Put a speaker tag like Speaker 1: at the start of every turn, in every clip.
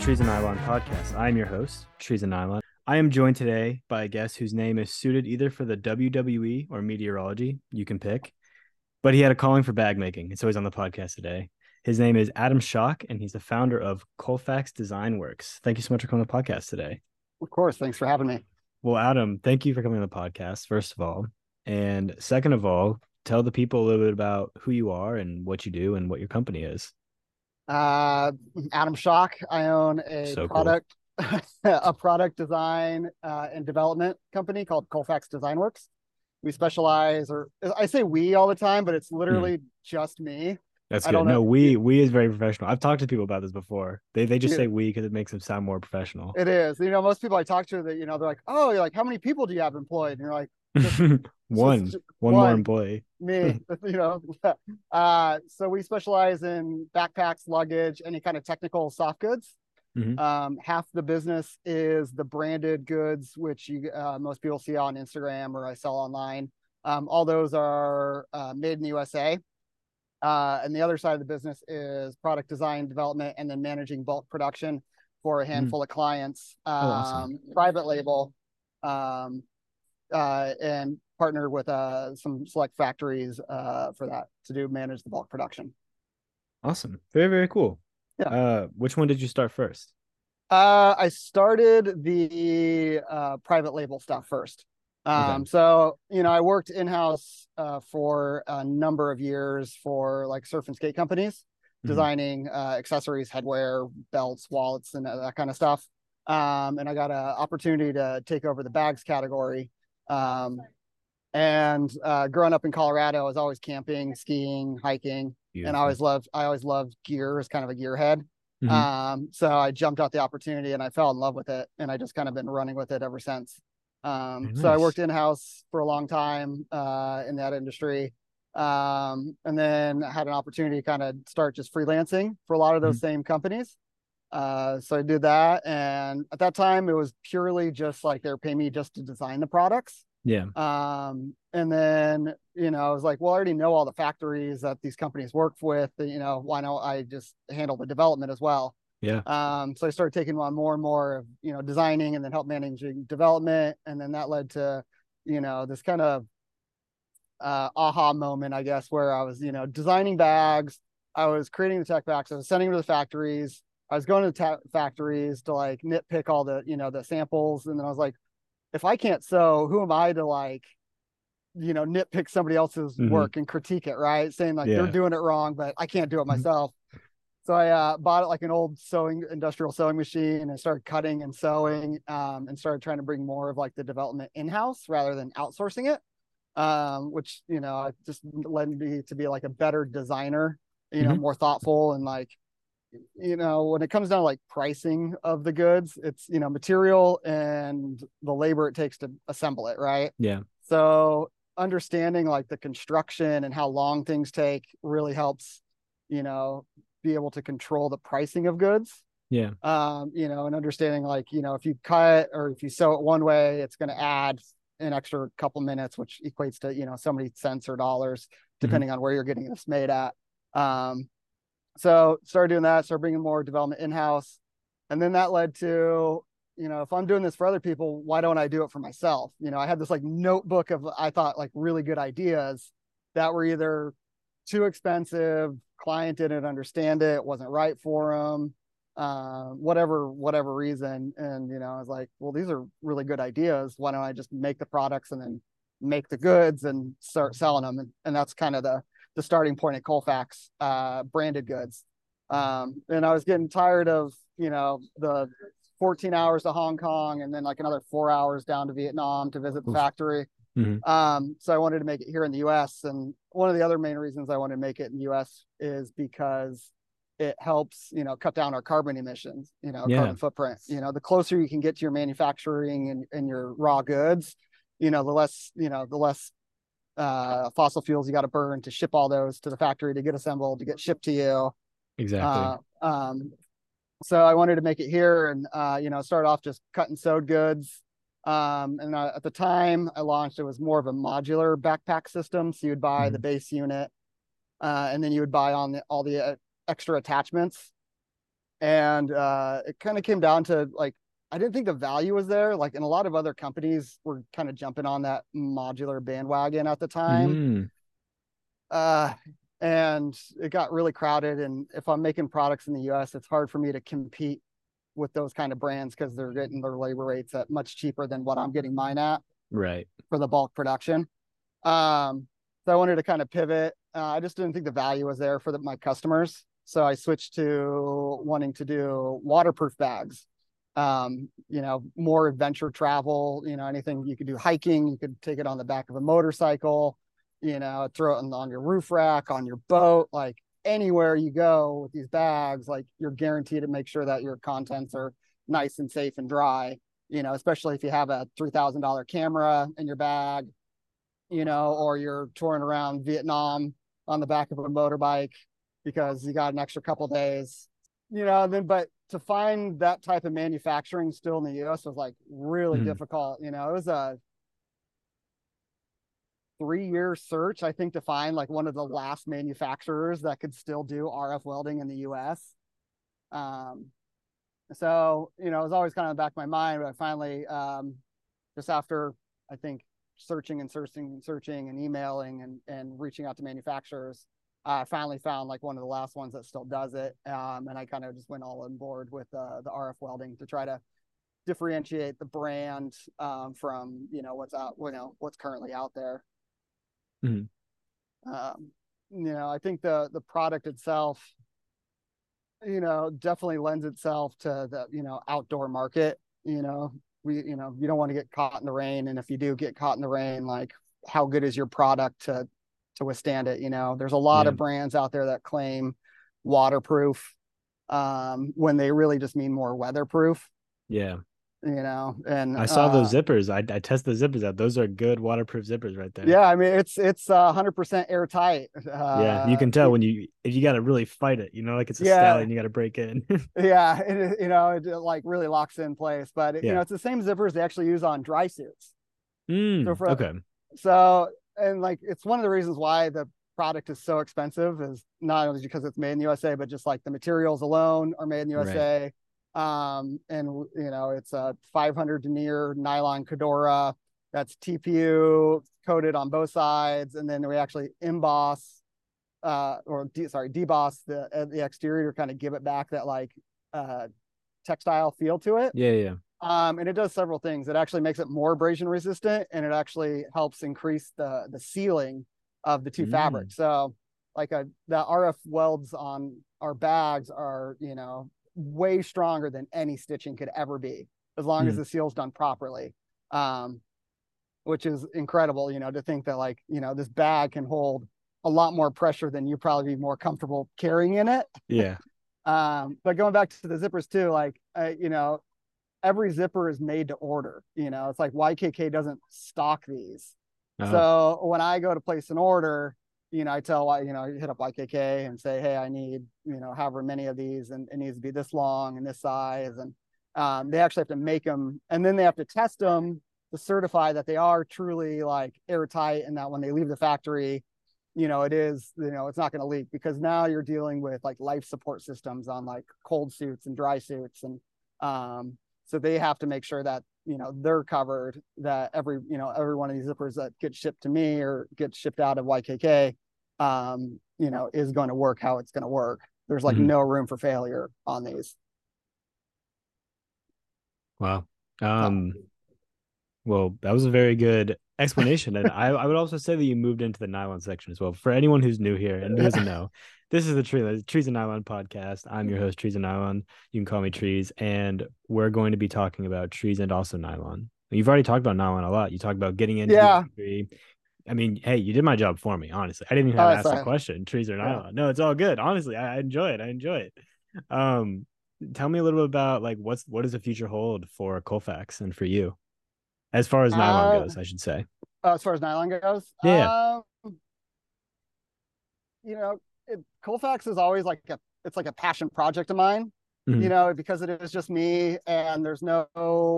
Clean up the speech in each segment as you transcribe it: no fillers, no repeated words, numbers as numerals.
Speaker 1: Trees and Nylon podcast. I am your host, Trees and Nylon. I am joined today by a guest whose name is suited either for the WWE or meteorology. You can pick, but he had a calling for bag making, and so he's on the podcast today. His name is Adam Schock, and he's the founder of Colfax Design Works. Thank you so much for coming on the podcast today.
Speaker 2: Of course. Thanks for having me.
Speaker 1: Well, Adam, thank you for coming on the podcast, first of all. And second of all, tell the people a little bit about who you are and what you do and what your company is.
Speaker 2: Adam Schock. I own a
Speaker 1: So
Speaker 2: product, a product design and development company called Colfax Design Works. We specialize, or I say we all the time, but it's literally just me.
Speaker 1: That's
Speaker 2: I
Speaker 1: good.
Speaker 2: don't
Speaker 1: No,
Speaker 2: know.
Speaker 1: we is very professional. I've talked to people about this before. They just
Speaker 2: Yeah,
Speaker 1: say we because it makes them sound more professional.
Speaker 2: it is. Most people I talk to, that they're like, "Oh, you're like, how many people do you have employed?" And you're like, just,
Speaker 1: One,
Speaker 2: just
Speaker 1: one more
Speaker 2: one,
Speaker 1: employee.
Speaker 2: me. So we specialize in backpacks, luggage, any kind of technical soft goods.
Speaker 1: Mhm.
Speaker 2: Half the business is the branded goods, which most people see on Instagram or I sell online. All those are made in the USA. And the other side of the business is product design, development, and then managing bulk production for a handful of clients.
Speaker 1: Oh, awesome.
Speaker 2: Private label, and partner with some select factories for that to manage the bulk production.
Speaker 1: Awesome. Very, very cool.
Speaker 2: Yeah.
Speaker 1: Which one did you start first?
Speaker 2: I started the private label stuff first.
Speaker 1: Okay.
Speaker 2: So, I worked in-house for a number of years for like surf and skate companies, designing accessories, headwear, belts, wallets, and that kind of stuff. And I got an opportunity to take over the bags category. And growing up in Colorado, I was always camping, skiing, hiking, and I always loved gear as kind of a gearhead. So I jumped out the opportunity and I fell in love with it, and I just kind of been running with it ever since.
Speaker 1: Very
Speaker 2: So I worked
Speaker 1: nice.
Speaker 2: in-house for a long time in that industry. And then had an opportunity to kind of start just freelancing for a lot of those
Speaker 1: Mhm.
Speaker 2: same companies. So I did that. And at that time, it was purely just like they were paying me just to design the products.
Speaker 1: Yeah.
Speaker 2: And then, I was like, well, I already know all the factories that these companies work with. Why don't I just handle the development as well?
Speaker 1: Yeah.
Speaker 2: So I started taking on more and more of, designing and then help managing development. And then that led to, this kind of aha moment, I guess, where I was, designing bags. I was creating the tech packs. I was sending them to the factories. I was going to the factories to like nitpick all the, the samples. And then I was like, if I can't sew, who am I to like, nitpick somebody else's
Speaker 1: Hmm.
Speaker 2: work and critique it, right? Saying like they're
Speaker 1: Yeah.
Speaker 2: doing it wrong, but I can't do it
Speaker 1: Mhm.
Speaker 2: myself. So I bought it like an old industrial sewing machine, and started cutting and sewing, and started trying to bring more of like the development in-house rather than outsourcing it, which, just led me to be like a better designer,
Speaker 1: Hmm.
Speaker 2: more thoughtful, and like, when it comes down to like pricing of the goods, it's, material and the labor it takes to assemble it, right?
Speaker 1: Yeah.
Speaker 2: So understanding like the construction and how long things take really helps, you know, be able to control the pricing of goods.
Speaker 1: Yeah.
Speaker 2: And understanding like, if you cut or if you sew it one way, it's going to add an extra couple minutes, which equates to, so many cents or dollars,
Speaker 1: Hmm.
Speaker 2: depending on where you're getting this made at. So started doing that, started bringing more development in-house. And then that led to, if I'm doing this for other people, why don't I do it for myself? I had this like notebook of, I thought, like really good ideas that were either too expensive, client didn't understand it, wasn't right for them, whatever reason. And, I was like, well, these are really good ideas. Why don't I just make the products and then make the goods and start selling them? And that's kind of the starting point at Colfax, branded goods. And I was getting tired of, the 14 hours to Hong Kong and then like another 4 hours down to Vietnam to visit the
Speaker 1: Oof.
Speaker 2: factory.
Speaker 1: Hmm.
Speaker 2: So I wanted to make it here in the US. And one of the other main reasons I wanted to make it in the US is because it helps, cut down our carbon emissions,
Speaker 1: Yeah.
Speaker 2: carbon footprint. The closer you can get to your manufacturing and your raw goods, the less fossil fuels you got to burn to ship all those to the factory to get assembled to get shipped to you.
Speaker 1: Exactly.
Speaker 2: Uh, so I wanted to make it here, and start off just cut and sewed goods. And at the time I launched, it was more of a modular backpack system. So you'd buy the
Speaker 1: Hmm.
Speaker 2: base unit, and then you would buy on all the extra attachments. And it kind of came down to like, I didn't think the value was there. Like, and a lot of other companies were kind of jumping on that modular bandwagon at the time.
Speaker 1: Mm,
Speaker 2: Uh, and it got really crowded. And if I'm making products in the US, it's hard for me to compete with those kind of brands because they're getting their labor rates at much cheaper than what I'm getting mine at
Speaker 1: right.
Speaker 2: for the bulk production. So I wanted to kind of pivot. I just didn't think the value was there for my customers. So I switched to wanting to do waterproof bags. More adventure travel, anything you could do hiking, you could take it on the back of a motorcycle, throw it on your roof rack, on your boat, like anywhere you go with these bags, like you're guaranteed to make sure that your contents are nice and safe and dry, especially if you have a $3,000 camera in your bag, or you're touring around Vietnam on the back of a motorbike because you got an extra couple days, but to find that type of manufacturing still in the US was like really difficult. It was a 3-year search, I think, to find like one of the last manufacturers that could still do RF welding in the US. So, it was always kind of in the back of my mind, but I finally, just after, I think, searching and emailing and reaching out to manufacturers, I finally found like one of the last ones that still does it. And I kind of just went all on board with the RF welding to try to differentiate the brand from, what's currently out there.
Speaker 1: Mm.
Speaker 2: I think the product itself, definitely lends itself to the, outdoor market. You don't want to get caught in the rain. And if you do get caught in the rain, like how good is your product to withstand it? There's a lot of brands out there that claim waterproof when they really just mean more weatherproof.
Speaker 1: Yeah.
Speaker 2: And
Speaker 1: I saw those zippers. I tested the zippers out. Those are good waterproof zippers right there.
Speaker 2: Yeah, I mean it's 100% airtight.
Speaker 1: Yeah, you can tell when if you got to really fight it, like it's a stallion, you got to break in.
Speaker 2: Yeah, it like really locks in place. But it's the same zippers they actually use on dry suits.
Speaker 1: Okay.
Speaker 2: So and like it's one of the reasons why the product is so expensive is not only because it's made in the USA, but just like the materials alone are made in the USA. Right. And it's a 500 denier nylon Cordura that's TPU coated on both sides, and then we actually emboss deboss the exterior to kind of give it back that like textile feel to it.
Speaker 1: Yeah.
Speaker 2: And it does several things. It actually makes it more abrasion resistant, and it actually helps increase the sealing of the two fabrics. So like the RF welds on our bags are, way stronger than any stitching could ever be, as long as the seal's done properly. Which is incredible, to think that like, this bag can hold a lot more pressure than you probably be more comfortable carrying in it.
Speaker 1: Yeah.
Speaker 2: But going back to the zippers too, like, every zipper is made to order. It's like YKK doesn't stock these. Oh. So when I go to place an order, I tell, hit up YKK and say, hey, I need, however many of these, and it needs to be this long and this size. And they actually have to make them, and then they have to test them to certify that they are truly like airtight, and that when they leave the factory, it is, it's not going to leak, because now you're dealing with like life support systems on like cold suits and dry suits. And so they have to make sure that, they're covered, that every one of these zippers that get shipped to me or get shipped out of YKK, is going to work how it's going to work. There's like no room for failure on these.
Speaker 1: Wow. Well, that was a very good explanation. And I would also say that you moved into the nylon section as well. For anyone who's new here and who doesn't know, this is the Trees and Nylon podcast. I'm your host, Trees and Nylon. You can call me Trees. And we're going to be talking about trees and also nylon. You've already talked about nylon a lot. You talked about getting into the industry. I mean, hey, you did my job for me, honestly. I didn't even have to ask the question, trees or nylon. No, it's all good. Honestly, I enjoy it. Tell me a little bit about like what does the future hold for Colfax and for you? As far as nylon goes, I should say.
Speaker 2: As far as nylon goes?
Speaker 1: Yeah.
Speaker 2: Colfax is always like it's like a passion project of mine, because it is just me, and there's no,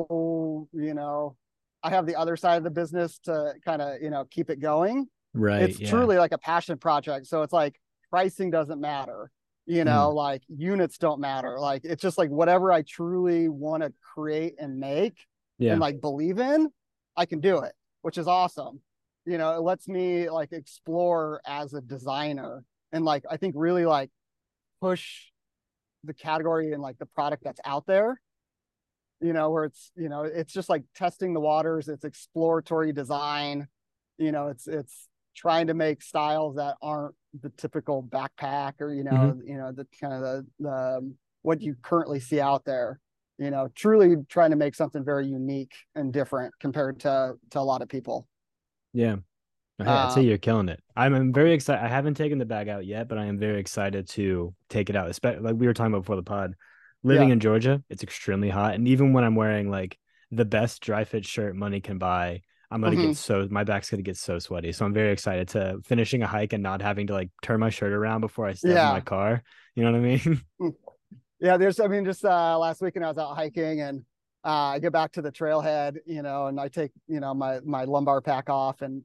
Speaker 2: I have the other side of the business to kind of, keep it going.
Speaker 1: Right.
Speaker 2: It's truly like a passion project. So it's like pricing doesn't matter.
Speaker 1: Mm.
Speaker 2: like units don't matter. Like it's just like whatever I truly want to create and make and
Speaker 1: Yeah.
Speaker 2: like believe in, I can do it, which is awesome. It lets me like explore as a designer and like I think really like push the category and like the product that's out there, where it's just like testing the waters, it's exploratory design, it's trying to make styles that aren't the typical backpack or
Speaker 1: Hmm.
Speaker 2: the kind of the what you currently see out there. Truly trying to make something very unique and different compared to a lot of people.
Speaker 1: Yeah. Hey, I'd say
Speaker 2: uh
Speaker 1: you're killing it. I'm very excited. I haven't taken the bag out yet, but I am very excited to take it out. Especially like we were talking about before the pod. Living
Speaker 2: yeah.
Speaker 1: in Georgia, it's extremely hot, and even when I'm wearing like the best dry fit shirt money can buy,
Speaker 2: Hmm.
Speaker 1: my back's gonna get so sweaty. So I'm very excited to finishing a hike and not having to like turn my shirt around before I step in my
Speaker 2: Yeah.
Speaker 1: car. You know what I mean?
Speaker 2: Yeah, I mean, just last weekend I was out hiking and I get back to the trailhead, and I take, my lumbar pack off and,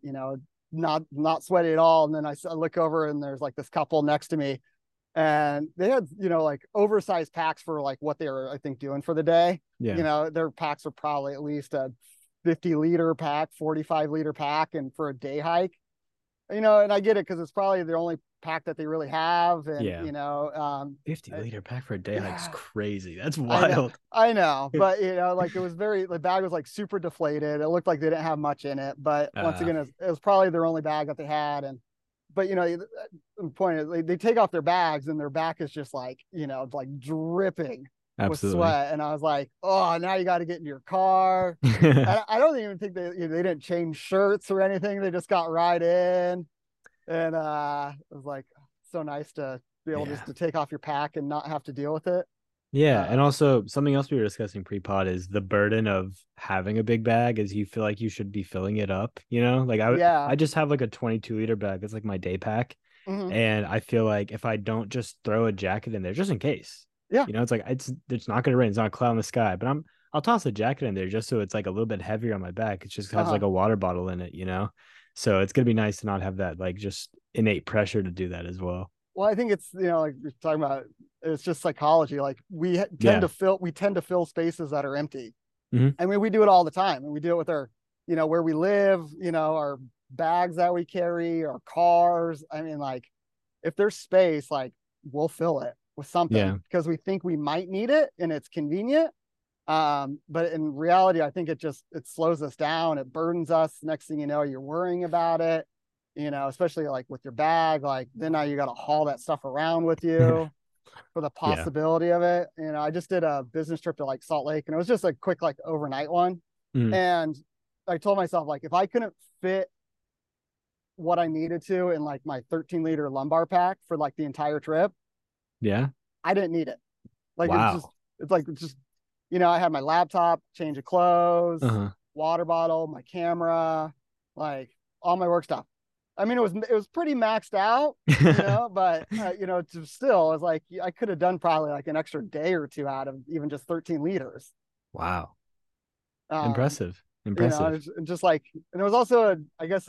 Speaker 2: not sweaty at all. And then I look over and there's like this couple next to me and they had, like oversized packs for like what they were, I think, doing for the day.
Speaker 1: Yeah.
Speaker 2: Their packs are probably at least a 50-liter pack, 45-liter pack, and for a day hike, and I get it because it's probably the only pack that they really have. And,
Speaker 1: Yeah. 50-liter pack for a day hike is
Speaker 2: yeah,
Speaker 1: crazy. That's
Speaker 2: I know,
Speaker 1: wild.
Speaker 2: I know, but like the bag was like super deflated. It looked like they didn't have much in it, but once
Speaker 1: Uh,
Speaker 2: again, it was probably their only bag that they had. And but the point is they take off their bags and their back is just like like dripping with
Speaker 1: Absolutely.
Speaker 2: sweat. And I was like, oh, now you got to get in your car. I don't even think they didn't change shirts or anything. They just got right in, and it was like so nice to be able just
Speaker 1: Yeah.
Speaker 2: to take off your pack and not have to deal with it.
Speaker 1: Yeah, and
Speaker 2: Uh,
Speaker 1: also something else we were discussing pre-pod is the burden of having a big bag is you feel like you should be filling it up, you know? Like
Speaker 2: yeah.
Speaker 1: I just have like a 22-liter bag. That's like my day pack.
Speaker 2: Hmm.
Speaker 1: And I feel like if I don't just throw a jacket in there just in case,
Speaker 2: Yeah.
Speaker 1: it's like it's not gonna rain, it's not a cloud in the sky, but I'll toss a jacket in there just so it's like a little bit heavier on my back. It just has like
Speaker 2: Uh-huh.
Speaker 1: a water bottle in it, you know? So it's gonna be nice to not have that like just innate pressure to do that as well.
Speaker 2: Well, I think it's, like you're talking about, it's just psychology. Like
Speaker 1: Yeah.
Speaker 2: we tend to fill spaces that are empty.
Speaker 1: Hmm.
Speaker 2: I mean, we do it all the time, and we do it with our, where we live, our bags that we carry, our cars. I mean, like if there's space, like we'll fill it with something
Speaker 1: Yeah.
Speaker 2: because we think we might need it and it's convenient. But in reality, I think it slows us down. It burdens us. Next thing you know, you're worrying about it, especially like with your bag. Like then now you got to haul that stuff around with you for the
Speaker 1: Yeah.
Speaker 2: possibility of it. I just did a business trip to like Salt Lake and it was just a quick like overnight one.
Speaker 1: Mm.
Speaker 2: And I told myself like if I couldn't fit what I needed to in like my 13-liter lumbar pack for like the entire trip,
Speaker 1: Yeah.
Speaker 2: I didn't need it. Like
Speaker 1: Wow.
Speaker 2: it's like just I had my laptop, change of clothes,
Speaker 1: Uh-huh.
Speaker 2: water bottle, my camera, like all my work stuff. I mean, it was pretty maxed out, but still, it was like I could have done probably like an extra day or two out of even just 13 liters.
Speaker 1: Wow.
Speaker 2: Um,
Speaker 1: Impressive. Impressive.
Speaker 2: it's just like, and it was also I guess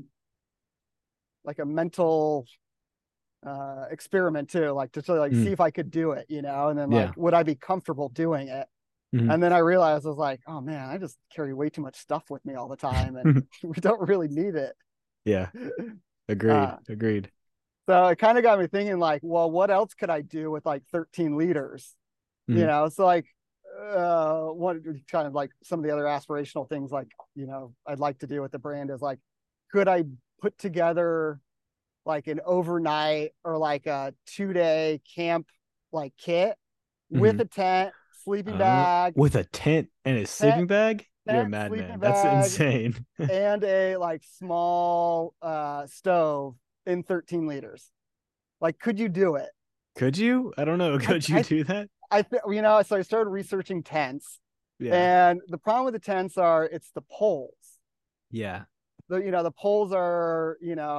Speaker 2: like a mental experiment too, like to like see
Speaker 1: Mm.
Speaker 2: if I could do it, and then like
Speaker 1: Yeah.
Speaker 2: would I be comfortable doing it?
Speaker 1: Mhm.
Speaker 2: And then I realized I was like, oh man, I just carry way too much stuff with me all the time, and we don't really need it.
Speaker 1: Yeah. Agreed.
Speaker 2: Uh,
Speaker 1: Agreed.
Speaker 2: so it kind of got me thinking, like, well, what else could I do with like 13 liters?
Speaker 1: Mhm.
Speaker 2: So like, what kind of like some of the other aspirational things, like, I'd like to do with the brand is like, could I put together like an overnight or like a 2-day camp like kit with
Speaker 1: Mhm.
Speaker 2: a tent, sleeping bag,
Speaker 1: With a tent and a
Speaker 2: tent,
Speaker 1: sleeping bag? You're a
Speaker 2: sleeping
Speaker 1: madman. That's
Speaker 2: bag,
Speaker 1: insane.
Speaker 2: and a like small stove in 13 liters. Like, could you do it?
Speaker 1: Could you? I don't know.
Speaker 2: I
Speaker 1: Could you
Speaker 2: I
Speaker 1: do that?
Speaker 2: so I started researching tents,
Speaker 1: Yeah.
Speaker 2: and the problem with the tents are it's the poles.
Speaker 1: Yeah.
Speaker 2: The poles are,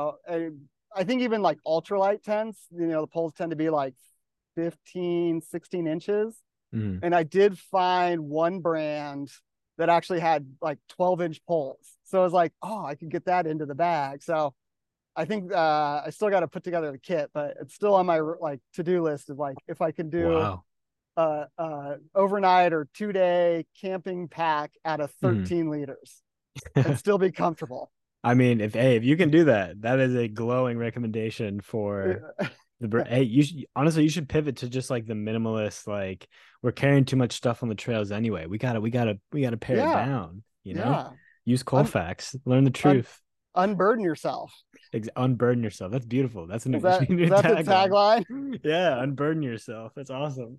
Speaker 2: I think even like ultralight tents, the poles tend to be like 15, 16 inches.
Speaker 1: Mhm.
Speaker 2: And I did find one brand that actually had like 12-inch poles. So I was like, oh, I could get that into the bag. So I think I still got to put together the kit, but it's still on my like to-do list of like if I can do
Speaker 1: Wow.
Speaker 2: overnight or 2-day camping pack out of
Speaker 1: Mhm.
Speaker 2: 13 liters and still be comfortable.
Speaker 1: I mean, if you can do that, that is a glowing recommendation for hey, honestly, you should pivot to just like the minimalist, like we're carrying too much stuff on the trails anyway. We gotta pare it
Speaker 2: Yeah,
Speaker 1: down, you know?
Speaker 2: yeah.
Speaker 1: Use
Speaker 2: Un,
Speaker 1: Colfax, learn the
Speaker 2: un,
Speaker 1: truth.
Speaker 2: unburden yourself.
Speaker 1: Unburden yourself. That's beautiful. That's a
Speaker 2: Is
Speaker 1: new,
Speaker 2: that is
Speaker 1: new
Speaker 2: that the
Speaker 1: tagline.
Speaker 2: tagline?
Speaker 1: Yeah, unburden yourself. That's awesome.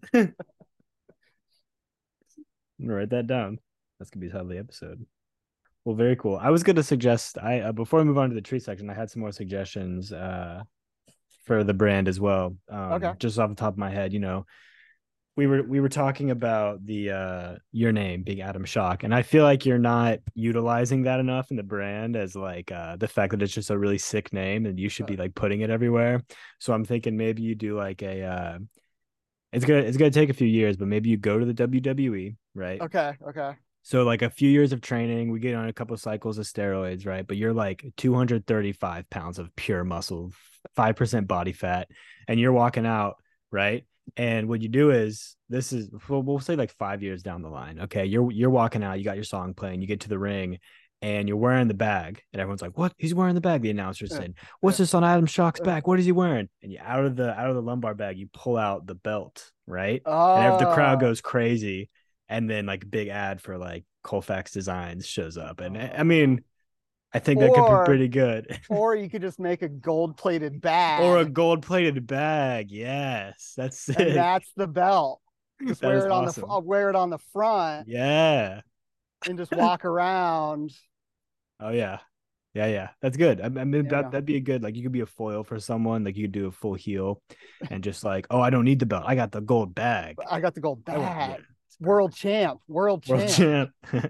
Speaker 1: I'm gonna write that down. That's gonna be the title of the episode. Well, very cool. I was going to suggest I before we move on to the tree section, I had some more suggestions for the brand as well.
Speaker 2: Okay.
Speaker 1: Just off the top of my head, we were talking about the your name being Adam Shock, and I feel like you're not utilizing that enough in the brand as like the fact that it's just a really sick name and you should
Speaker 2: Uh,
Speaker 1: be like putting it everywhere. So I'm thinking maybe you do like a it's gonna take a few years, but maybe you go to the WWE, right?
Speaker 2: okay. Okay.
Speaker 1: So like a few years of training, we get on a couple of cycles of steroids, right? But you're like 235 pounds of pure muscle, 5% body fat, and you're walking out, right? And what you do is this is we'll say like 5 years down the line. Okay. You're walking out, you got your song playing, you get to the ring and you're wearing the bag. And everyone's like, what? He's wearing the bag. The announcer
Speaker 2: Uh,
Speaker 1: said, what's
Speaker 2: uh,
Speaker 1: this on Adam Shock's
Speaker 2: uh,
Speaker 1: back? What is he wearing? And you out of the lumbar bag, you pull out the belt, right? And the crowd
Speaker 2: oh.
Speaker 1: goes crazy and then like a big ad for like Colfax Designs shows up, and I
Speaker 2: Oh.
Speaker 1: mean, I think that could be
Speaker 2: Or
Speaker 1: pretty good.
Speaker 2: or you could just make a gold-plated
Speaker 1: Or a
Speaker 2: bag
Speaker 1: gold-plated bag. Yes, that's
Speaker 2: and
Speaker 1: sick.
Speaker 2: that's the belt. Just
Speaker 1: That is
Speaker 2: wear it on the
Speaker 1: awesome.
Speaker 2: wear it on the front
Speaker 1: Yeah.
Speaker 2: and just walk around,
Speaker 1: Oh yeah. Yeah, yeah. That's good. I mean
Speaker 2: you know.
Speaker 1: that'd be a good like you could be a foil for someone. Like you could do a full heel and just like, oh, I don't need the belt. I got the gold bag.
Speaker 2: I got the gold
Speaker 1: I want yeah,
Speaker 2: bag.
Speaker 1: it's
Speaker 2: World
Speaker 1: perfect.
Speaker 2: champ, world
Speaker 1: World
Speaker 2: champ.
Speaker 1: champ.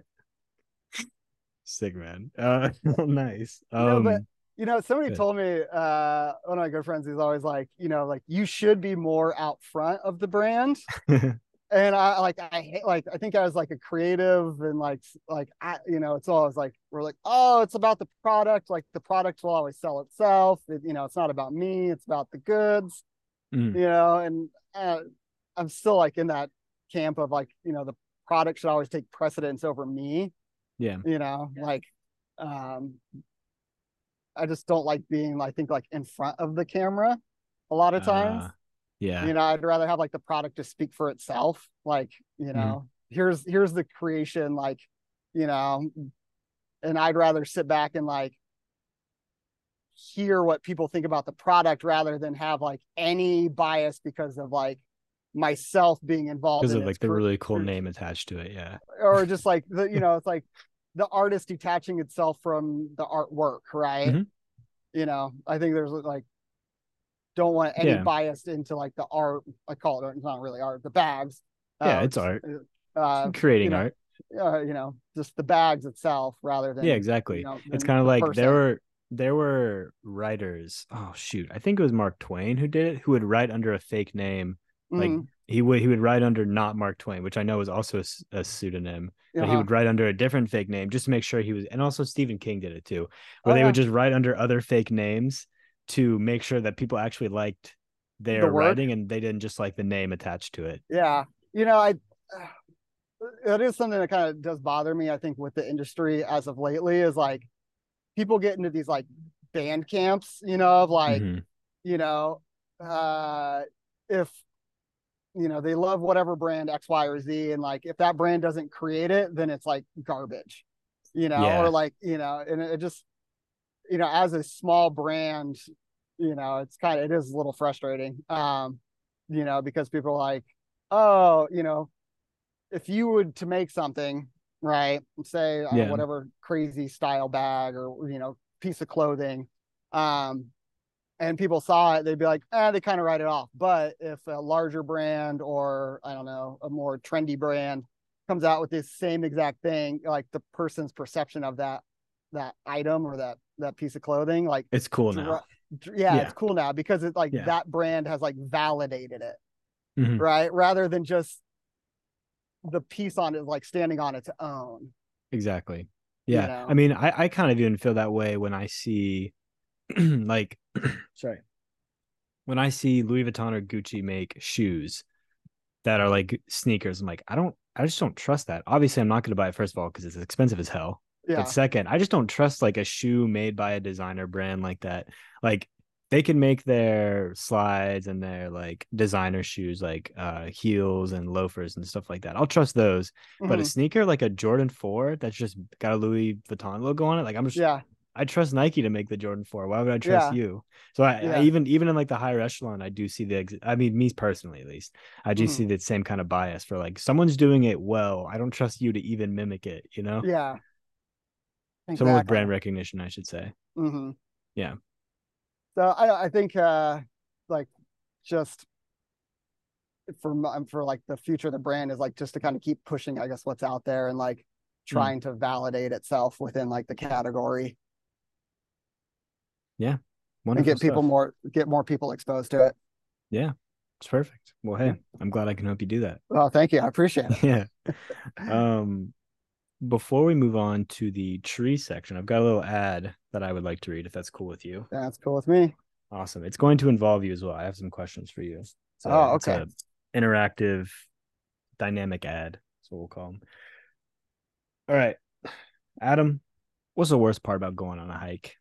Speaker 1: Sick man. Nice.
Speaker 2: But somebody
Speaker 1: Good.
Speaker 2: told me, one of my good friends is always like, like you should be more out front of the brand. And I hate like I think I was like a creative and it's always like we're like, oh, it's about the product. Like the product will always sell itself. It's not about me, it's about the goods,
Speaker 1: Mm,
Speaker 2: and I'm still like in that camp of like, the product should always take precedence over me,
Speaker 1: yeah.
Speaker 2: like um I just don't like being, I think, like in front of the camera a lot of times.
Speaker 1: Uh yeah.
Speaker 2: I'd rather have like the product to speak for itself. Like,
Speaker 1: Mhm.
Speaker 2: here's the creation, like, you know, and I'd rather sit back and like hear what people think about the product rather than have like any bias because of like myself being involved
Speaker 1: Because
Speaker 2: in
Speaker 1: of
Speaker 2: its
Speaker 1: like the really cool name attached to it. Yeah.
Speaker 2: or just like it's like the artist detaching itself from the artwork, right?
Speaker 1: Hmm.
Speaker 2: I think there's like don't want any
Speaker 1: Yeah.
Speaker 2: bias into like the art. I call it art. It's not really art. The bags,
Speaker 1: Yeah.
Speaker 2: or
Speaker 1: It's
Speaker 2: just
Speaker 1: art. Creating art.
Speaker 2: just the bags itself rather
Speaker 1: Yeah,
Speaker 2: than
Speaker 1: exactly. It's
Speaker 2: than
Speaker 1: kind of
Speaker 2: the
Speaker 1: like
Speaker 2: person.
Speaker 1: there were writers. Oh shoot. I think it was Mark Twain who did it, who would write under a fake name. Like
Speaker 2: Mm-hmm.
Speaker 1: he would write under not Mark Twain, which I know is also a pseudonym, but he
Speaker 2: Uh-huh.
Speaker 1: would write under a different fake name just to make sure he was, and also Stephen King did it too, where
Speaker 2: Oh
Speaker 1: they would
Speaker 2: yeah,
Speaker 1: just write under other fake names to make sure that people actually liked
Speaker 2: the
Speaker 1: their
Speaker 2: work.
Speaker 1: writing and they didn't just like the name attached to it.
Speaker 2: Yeah, I. It is something that kind of does bother me. I think with the industry as of lately is like people get into these like band camps, of like,
Speaker 1: Hmm.
Speaker 2: you know, if they love whatever brand X, Y, or Z, and like if that brand doesn't create it, then it's like garbage, or
Speaker 1: Yeah.
Speaker 2: like and it just as a small brand, it is a little frustrating, because people are like, oh, if you would to make something right, say I don't know
Speaker 1: Yeah.
Speaker 2: whatever crazy style bag or piece of clothing, um, and people saw it, they'd be like, they kind of write it off. But if a larger brand or I don't know, a more trendy brand comes out with this same exact thing, like the person's perception of that item or that piece of clothing, like,
Speaker 1: It's cool now.
Speaker 2: yeah, it's
Speaker 1: Yeah.
Speaker 2: cool now because it's like
Speaker 1: Yeah.
Speaker 2: that brand has like validated it,
Speaker 1: Hmm.
Speaker 2: right? Rather than just the piece on it like standing on its own,
Speaker 1: Exactly.
Speaker 2: you
Speaker 1: Yeah. I
Speaker 2: know.
Speaker 1: mean, I kind of even feel that way when I see like, sorry, when I see Louis Vuitton or Gucci make shoes that are like sneakers, I'm like, I just don't trust that. Obviously, I'm not going to buy it, first of all, because it's expensive as hell. But
Speaker 2: Yeah.
Speaker 1: second, I just don't trust like a shoe made by a designer brand like that. Like, they can make their slides and their like designer shoes, like heels and loafers and stuff like that. I'll trust those. But a
Speaker 2: Hmm.
Speaker 1: sneaker like a Jordan 4 that's just got a Louis Vuitton logo on it, like
Speaker 2: Yeah.
Speaker 1: I trust Nike to make the Jordan 4. Why would I trust
Speaker 2: Yeah.
Speaker 1: you? So I
Speaker 2: Yeah.
Speaker 1: even in like the higher echelon, I do see I mean, me personally at least, I do see
Speaker 2: Hmm.
Speaker 1: the same kind of bias for like someone's doing it well. I don't trust you to even mimic it, you know?
Speaker 2: Yeah.
Speaker 1: Someone with
Speaker 2: Exactly.
Speaker 1: brand recognition, I should say.
Speaker 2: Hmm.
Speaker 1: Yeah.
Speaker 2: So I think like just for like the future of the brand is like just to kind of keep pushing, I guess, what's out there and like
Speaker 1: Mm.
Speaker 2: trying to validate itself within like the category
Speaker 1: Yeah.
Speaker 2: and
Speaker 1: Wonderful stuff.
Speaker 2: get more people exposed to it.
Speaker 1: Yeah. It's perfect. Well,
Speaker 2: Yeah.
Speaker 1: hey, I'm glad I can help you do that.
Speaker 2: Well, thank you. I appreciate it.
Speaker 1: Yeah. Um, before we move on to the tree section, I've got a little ad that I would like to read if that's cool with you.
Speaker 2: That's cool with me.
Speaker 1: Awesome. It's going to involve you as well. I have some questions for you. So
Speaker 2: Oh,
Speaker 1: it's
Speaker 2: okay.
Speaker 1: a interactive dynamic ad. That's what we'll call them. All right. Adam, what's the worst part about going on a hike?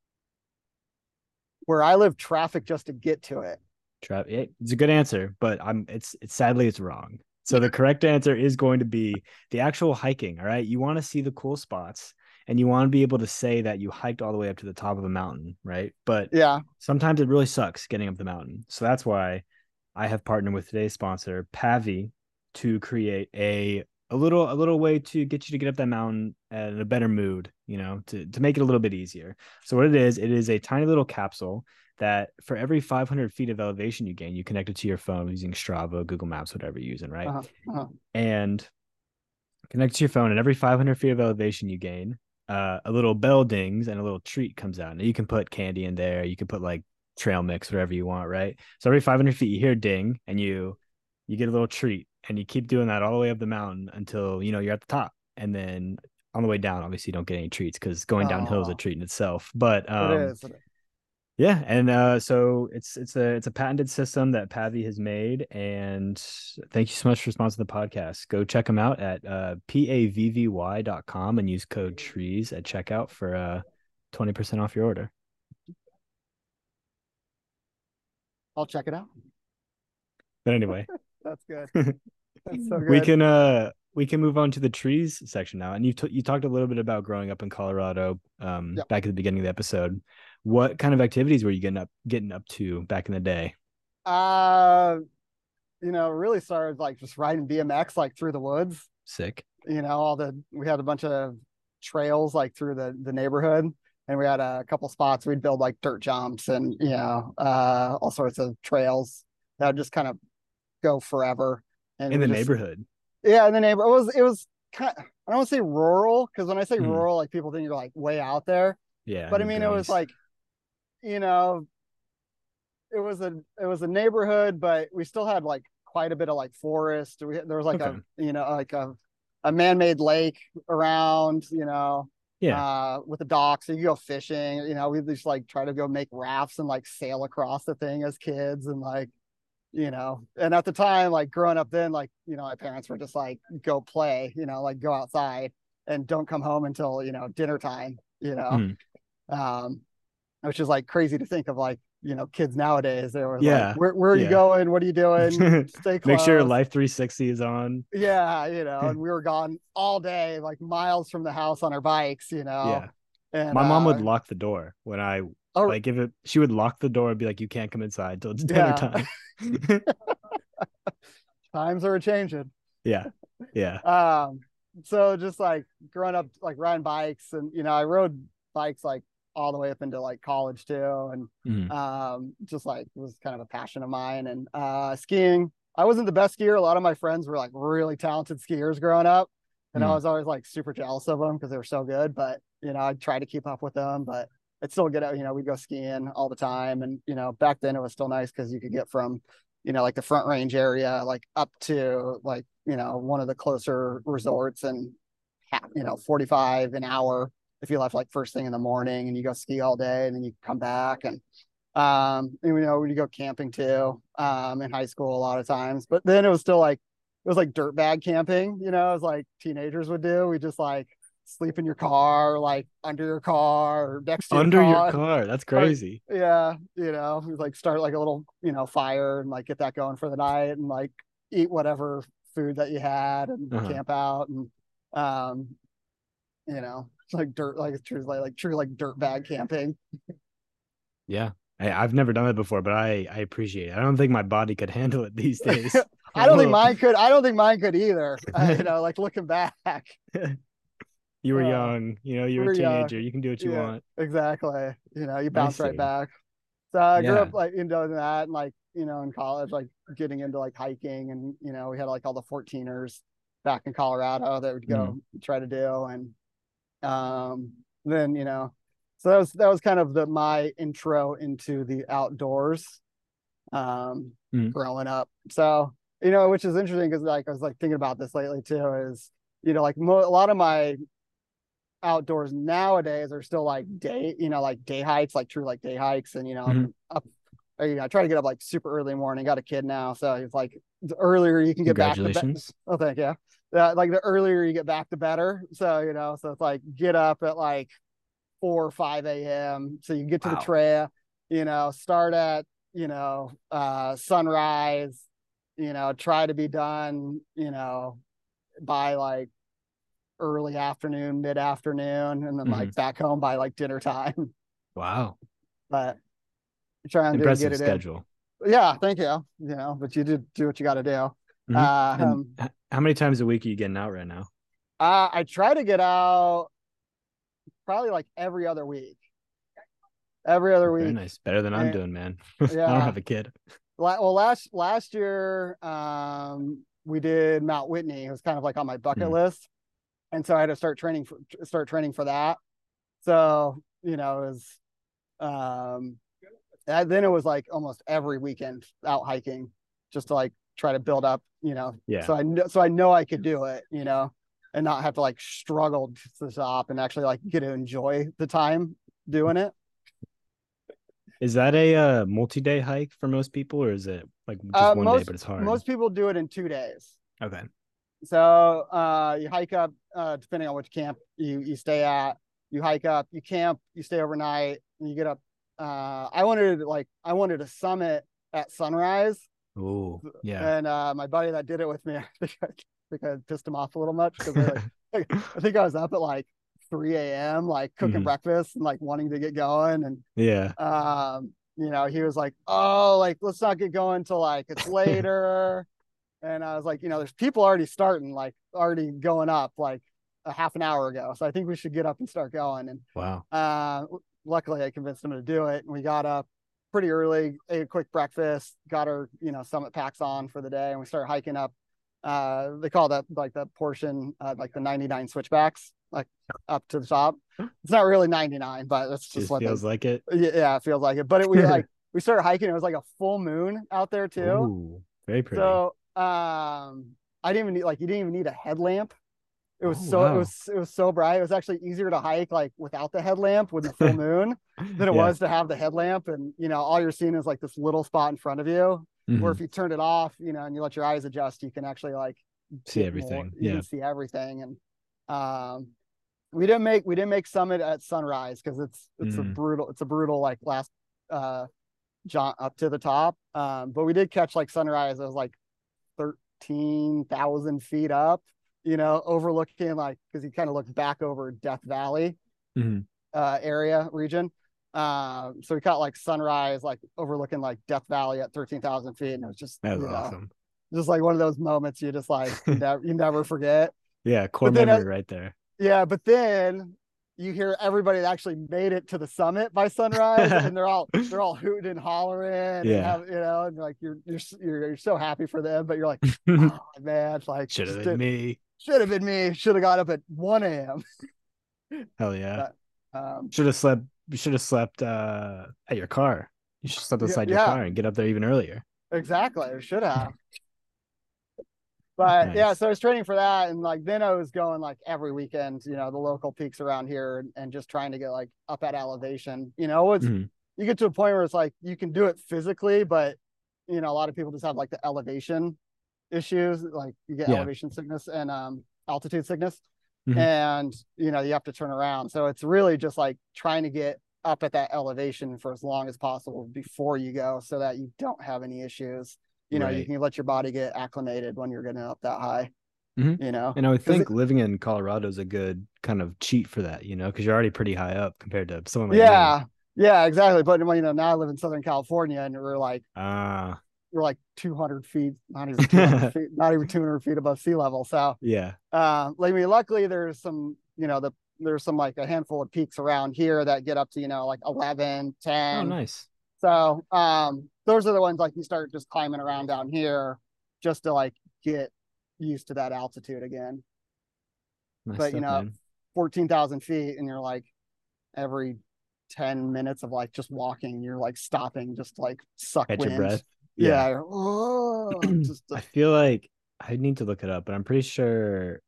Speaker 2: Where I live, traffic just to get to it.
Speaker 1: Yeah, it's a good answer, but it's sadly it's wrong. So the correct answer is going to be the actual hiking. All right. You want to see the cool spots and you want to be able to say that you hiked all the way up to the top of a mountain, right? But
Speaker 2: Yeah.
Speaker 1: sometimes it really sucks getting up the mountain. So that's why I have partnered with today's sponsor, Pavi, to create a little way to get you to get up that mountain in a better mood, you know, to make it a little bit easier. So what it is a tiny little capsule that for every 500 feet of elevation you gain, you connect it to your phone using Strava, Google Maps, whatever you're using, right?
Speaker 2: Uh-huh. Uh-huh.
Speaker 1: And connect to your phone, and every 500 feet of elevation you gain, a little bell dings and a little treat comes out. And you can put candy in there. You can put like trail mix, whatever you want, right? So every 500 feet, you hear ding, and you get a little treat, and you keep doing that all the way up the mountain until you know you're at the top, and then on the way down, obviously, you don't get any treats because going downhill is a
Speaker 2: Oh,
Speaker 1: treat in itself. But
Speaker 2: it is.
Speaker 1: yeah, and so it's a patented system that Pavi has made, and thank you so much for sponsoring the podcast. Go check them out at pavvy.com and use code trees at checkout for 20% off your order.
Speaker 2: I'll check it out.
Speaker 1: But anyway,
Speaker 2: That's good. That's so
Speaker 1: we
Speaker 2: good.
Speaker 1: can we can move on to the trees section now. And you talked a little bit about growing up in Colorado
Speaker 2: Yep.
Speaker 1: back at the beginning of the episode. What kind of activities were you getting up to back in the day?
Speaker 2: Uh, really started like just riding BMX like through the woods.
Speaker 1: Sick.
Speaker 2: We had a bunch of trails like through the neighborhood, and we had a couple spots we'd build like dirt jumps and all sorts of trails that would just kind of go forever. And
Speaker 1: In
Speaker 2: we
Speaker 1: the
Speaker 2: just
Speaker 1: neighborhood.
Speaker 2: yeah, in the neighbor it was kind of, I don't want to say rural because when I say
Speaker 1: Hmm.
Speaker 2: rural, like people think you're like way out there,
Speaker 1: Yeah,
Speaker 2: but
Speaker 1: in
Speaker 2: I
Speaker 1: the
Speaker 2: mean it was
Speaker 1: boonies.
Speaker 2: like you know it was a neighborhood, but we still had like quite a bit of like forest. There was like
Speaker 1: Okay.
Speaker 2: a man-made lake around,
Speaker 1: Yeah.
Speaker 2: with the dock, so you go fishing. We just like try to go make rafts and like sail across the thing as kids, and like and at the time, like growing up then, like my parents were just like go play, like go outside and don't come home until dinner time,
Speaker 1: Mhm.
Speaker 2: um, which is like crazy to think of like kids nowadays. They were like,
Speaker 1: Yeah.
Speaker 2: where are you
Speaker 1: Yeah.
Speaker 2: going, what are you doing, stay
Speaker 1: Make sure
Speaker 2: close.
Speaker 1: Life 360 is on.
Speaker 2: Yeah, and we were gone all day, like miles from the house on our bikes,
Speaker 1: Yeah.
Speaker 2: and
Speaker 1: My mom would lock the door when I
Speaker 2: oh
Speaker 1: like if it she would lock the door and be like, you can't come inside till it's dinner
Speaker 2: yeah.
Speaker 1: time.
Speaker 2: Times are changing.
Speaker 1: Yeah. Yeah.
Speaker 2: um so just like growing up like riding bikes, and I rode bikes like all the way up into like college too, and
Speaker 1: Mhm.
Speaker 2: just like it was kind of a passion of mine. And skiing, I wasn't the best skier. A lot of my friends were like really talented skiers growing up, and I
Speaker 1: Mhm.
Speaker 2: was always like super jealous of them because they were so good. But I'd try to keep up with them, but it's still good. We'd go skiing all the time. And back then it was still nice because you could get from like the Front Range area like up to like one of the closer resorts, and 45 an hour. if you left like first thing in the morning and you go ski all day and then you come back. And you know, we go camping too, in high school a lot of times. But then it was still like it was like dirt bag camping, you know, it was like teenagers would do. We just like sleep in your car, like under your car or next to your
Speaker 1: Under your
Speaker 2: car.
Speaker 1: car. That's
Speaker 2: Or
Speaker 1: crazy.
Speaker 2: yeah, you know, we like start like a little, you know, fire and like get that going for the night and like eat whatever food that you had and
Speaker 1: Uh-huh.
Speaker 2: camp out and um, you know, it's like dirt like true like dirt bag camping.
Speaker 1: Yeah. I've never done it before, but I appreciate it. I don't think my body could handle it these days. I'm a little
Speaker 2: I don't think mine could either. You know, like looking back.
Speaker 1: you were
Speaker 2: Uh,
Speaker 1: young, you know, you were a
Speaker 2: we're young.
Speaker 1: teenager. You can do what you
Speaker 2: Yeah,
Speaker 1: want.
Speaker 2: exactly. You know, you
Speaker 1: I
Speaker 2: bounce right
Speaker 1: see.
Speaker 2: back. So I grew
Speaker 1: Yeah.
Speaker 2: up like into that and like, you know, in college, like getting into like hiking and, you know, we had like all the 14ers back in Colorado that would
Speaker 1: Mhm.
Speaker 2: go try to do. And then, you know, so that was kind of my intro into the outdoors, um,
Speaker 1: Mhm.
Speaker 2: growing up. So, you know, which is interesting because like I was like thinking about this lately too, is, you know, like a lot of my outdoors nowadays are still like day, you know, like day hikes, like true like day hikes. And, you know,
Speaker 1: Mhm.
Speaker 2: up, you know, I try to get up like super early morning. Got a kid now. So it's like the earlier you can get back the better.
Speaker 1: Congratulations.
Speaker 2: Oh, thank you. Like the earlier you get back, the better. So, you know, so it's like get up at like 4 or 5 a.m. So you get to the
Speaker 1: Wow.
Speaker 2: trail, you know, start at, you know, sunrise, you know, try to be done, you know, by like early afternoon, mid afternoon, and then
Speaker 1: Mhm.
Speaker 2: like back home by like dinner time.
Speaker 1: Wow.
Speaker 2: But try and do get
Speaker 1: Impressive
Speaker 2: it in.
Speaker 1: schedule.
Speaker 2: Yeah, thank you. You know, but you did do what you got to do.
Speaker 1: Mhm.
Speaker 2: Uh,
Speaker 1: And
Speaker 2: um,
Speaker 1: how many times a week are you getting out right now?
Speaker 2: I try to get out probably like every other week. Every other
Speaker 1: Very
Speaker 2: week.
Speaker 1: nice. Better than I'm
Speaker 2: And
Speaker 1: doing, man. I don't
Speaker 2: yeah.
Speaker 1: have a kid.
Speaker 2: Well, last year, we did Mount Whitney. It was kind of like on my bucket
Speaker 1: Mhm.
Speaker 2: list, and so I had to start training for that. So you know, it was then it was like almost every weekend out hiking, just to like try to build up, you know.
Speaker 1: Yeah.
Speaker 2: So I know I could do it, you know, and not have to like struggle to stop and actually like get to enjoy the time doing it.
Speaker 1: Is that a multi-day hike for most people, or is it like just one day, but it's hard?
Speaker 2: Most people do it in 2 days.
Speaker 1: Okay.
Speaker 2: So you hike up, depending on which camp you stay at. You hike up, you camp, you stay overnight, and you get up. I wanted to summit at sunrise,
Speaker 1: Oh, yeah.
Speaker 2: and my buddy that did it with me, think I pissed him off a little much because I think I was up at like 3 a.m. like cooking
Speaker 1: Mhm.
Speaker 2: breakfast and like wanting to get going, and
Speaker 1: Yeah.
Speaker 2: you know, he was like, "Oh, like let's not get going till like it's later." And I was like, you know, there's people already starting, like already going up like a half an hour ago. So I think we should get up and start going. And
Speaker 1: Wow.
Speaker 2: luckily I convinced him to do it. And we got up pretty early, ate a quick breakfast, got our, you know, summit packs on for the day. And we started hiking up. They call that like that portion, like the 99 switchbacks, like up to the top. It's not really 99, but that's just
Speaker 1: Just
Speaker 2: what they,
Speaker 1: feels like it.
Speaker 2: yeah, it feels like it. But we started hiking. It was like a full moon out there too.
Speaker 1: Ooh, very pretty.
Speaker 2: So I didn't even need like you didn't even need a headlamp.
Speaker 1: Oh, wow.
Speaker 2: It was so bright. It was actually easier to hike like without the headlamp with the full moon than it
Speaker 1: Yeah.
Speaker 2: was to have the headlamp. And you know, all you're seeing is like this little spot in front of you. Where if
Speaker 1: Mhm.
Speaker 2: you turn it off, you know, and you let your eyes adjust, you can actually like
Speaker 1: See
Speaker 2: get more.
Speaker 1: everything.
Speaker 2: You
Speaker 1: Yeah.
Speaker 2: can see everything. And um, we didn't make summit at sunrise because
Speaker 1: Mhm.
Speaker 2: it's a brutal like last jaunt up to the top. But we did catch like sunrise. It was like 13,000 feet up, you know, overlooking like, because you kind of look back over Death Valley
Speaker 1: Mhm.
Speaker 2: area region. So we caught like sunrise, like overlooking like Death Valley at 13,000 feet. And it was just,
Speaker 1: That was
Speaker 2: you know,
Speaker 1: awesome.
Speaker 2: just like one of those moments you just like, you never forget.
Speaker 1: Yeah, core
Speaker 2: But then,
Speaker 1: memory right there.
Speaker 2: yeah, but then you hear everybody that actually made it to the summit by sunrise, and they're all hooting and hollering and
Speaker 1: Yeah.
Speaker 2: have, you know, and like you're so happy for them, but you're like, oh man, it's like
Speaker 1: Should have
Speaker 2: just
Speaker 1: been
Speaker 2: did
Speaker 1: me.
Speaker 2: should have been me. Should have got up at 1 a.m.
Speaker 1: Hell yeah.
Speaker 2: But
Speaker 1: Should have slept. You should have slept at your car. You should have slept
Speaker 2: yeah,
Speaker 1: inside your
Speaker 2: yeah,
Speaker 1: car and get up there even earlier.
Speaker 2: exactly. Should have. But yeah,
Speaker 1: Nice.
Speaker 2: so I was training for that, and like then I was going like every weekend, the local peaks around here, and just trying to get like up at elevation. It's
Speaker 1: Mhm.
Speaker 2: you get to a point where it's like you can do it physically, but a lot of people just have like the elevation issues, like you get
Speaker 1: Yeah.
Speaker 2: elevation sickness and altitude sickness,
Speaker 1: Mhm.
Speaker 2: and you have to turn around. So it's really just like trying to get up at that elevation for as long as possible before you go, so that you don't have any issues. You
Speaker 1: Right.
Speaker 2: can let your body get acclimated when you're getting up that high.
Speaker 1: Hmm. And I would
Speaker 2: Because
Speaker 1: think living in Colorado is a good kind of cheat for that, because you're already pretty high up compared to someone like me.
Speaker 2: yeah, yeah, exactly. But now I live in Southern California, and
Speaker 1: Ah,
Speaker 2: we're like 200 feet, not even 200 feet, not even 200 feet above sea level. So
Speaker 1: yeah.
Speaker 2: like me, luckily there's some, there's some like a handful of peaks around here that get up to, like 11,
Speaker 1: Oh,
Speaker 2: 10.
Speaker 1: nice.
Speaker 2: So those are the ones like you start just climbing around down here just to like get used to that altitude again.
Speaker 1: Nice
Speaker 2: But
Speaker 1: stuff, man.
Speaker 2: 14,000 feet, and you're like every 10 minutes of like just walking, you're like stopping just to, like suck
Speaker 1: Catch your
Speaker 2: wind.
Speaker 1: breath. Yeah.
Speaker 2: Yeah. Oh, just
Speaker 1: I feel like I need to look it up, but I'm pretty sure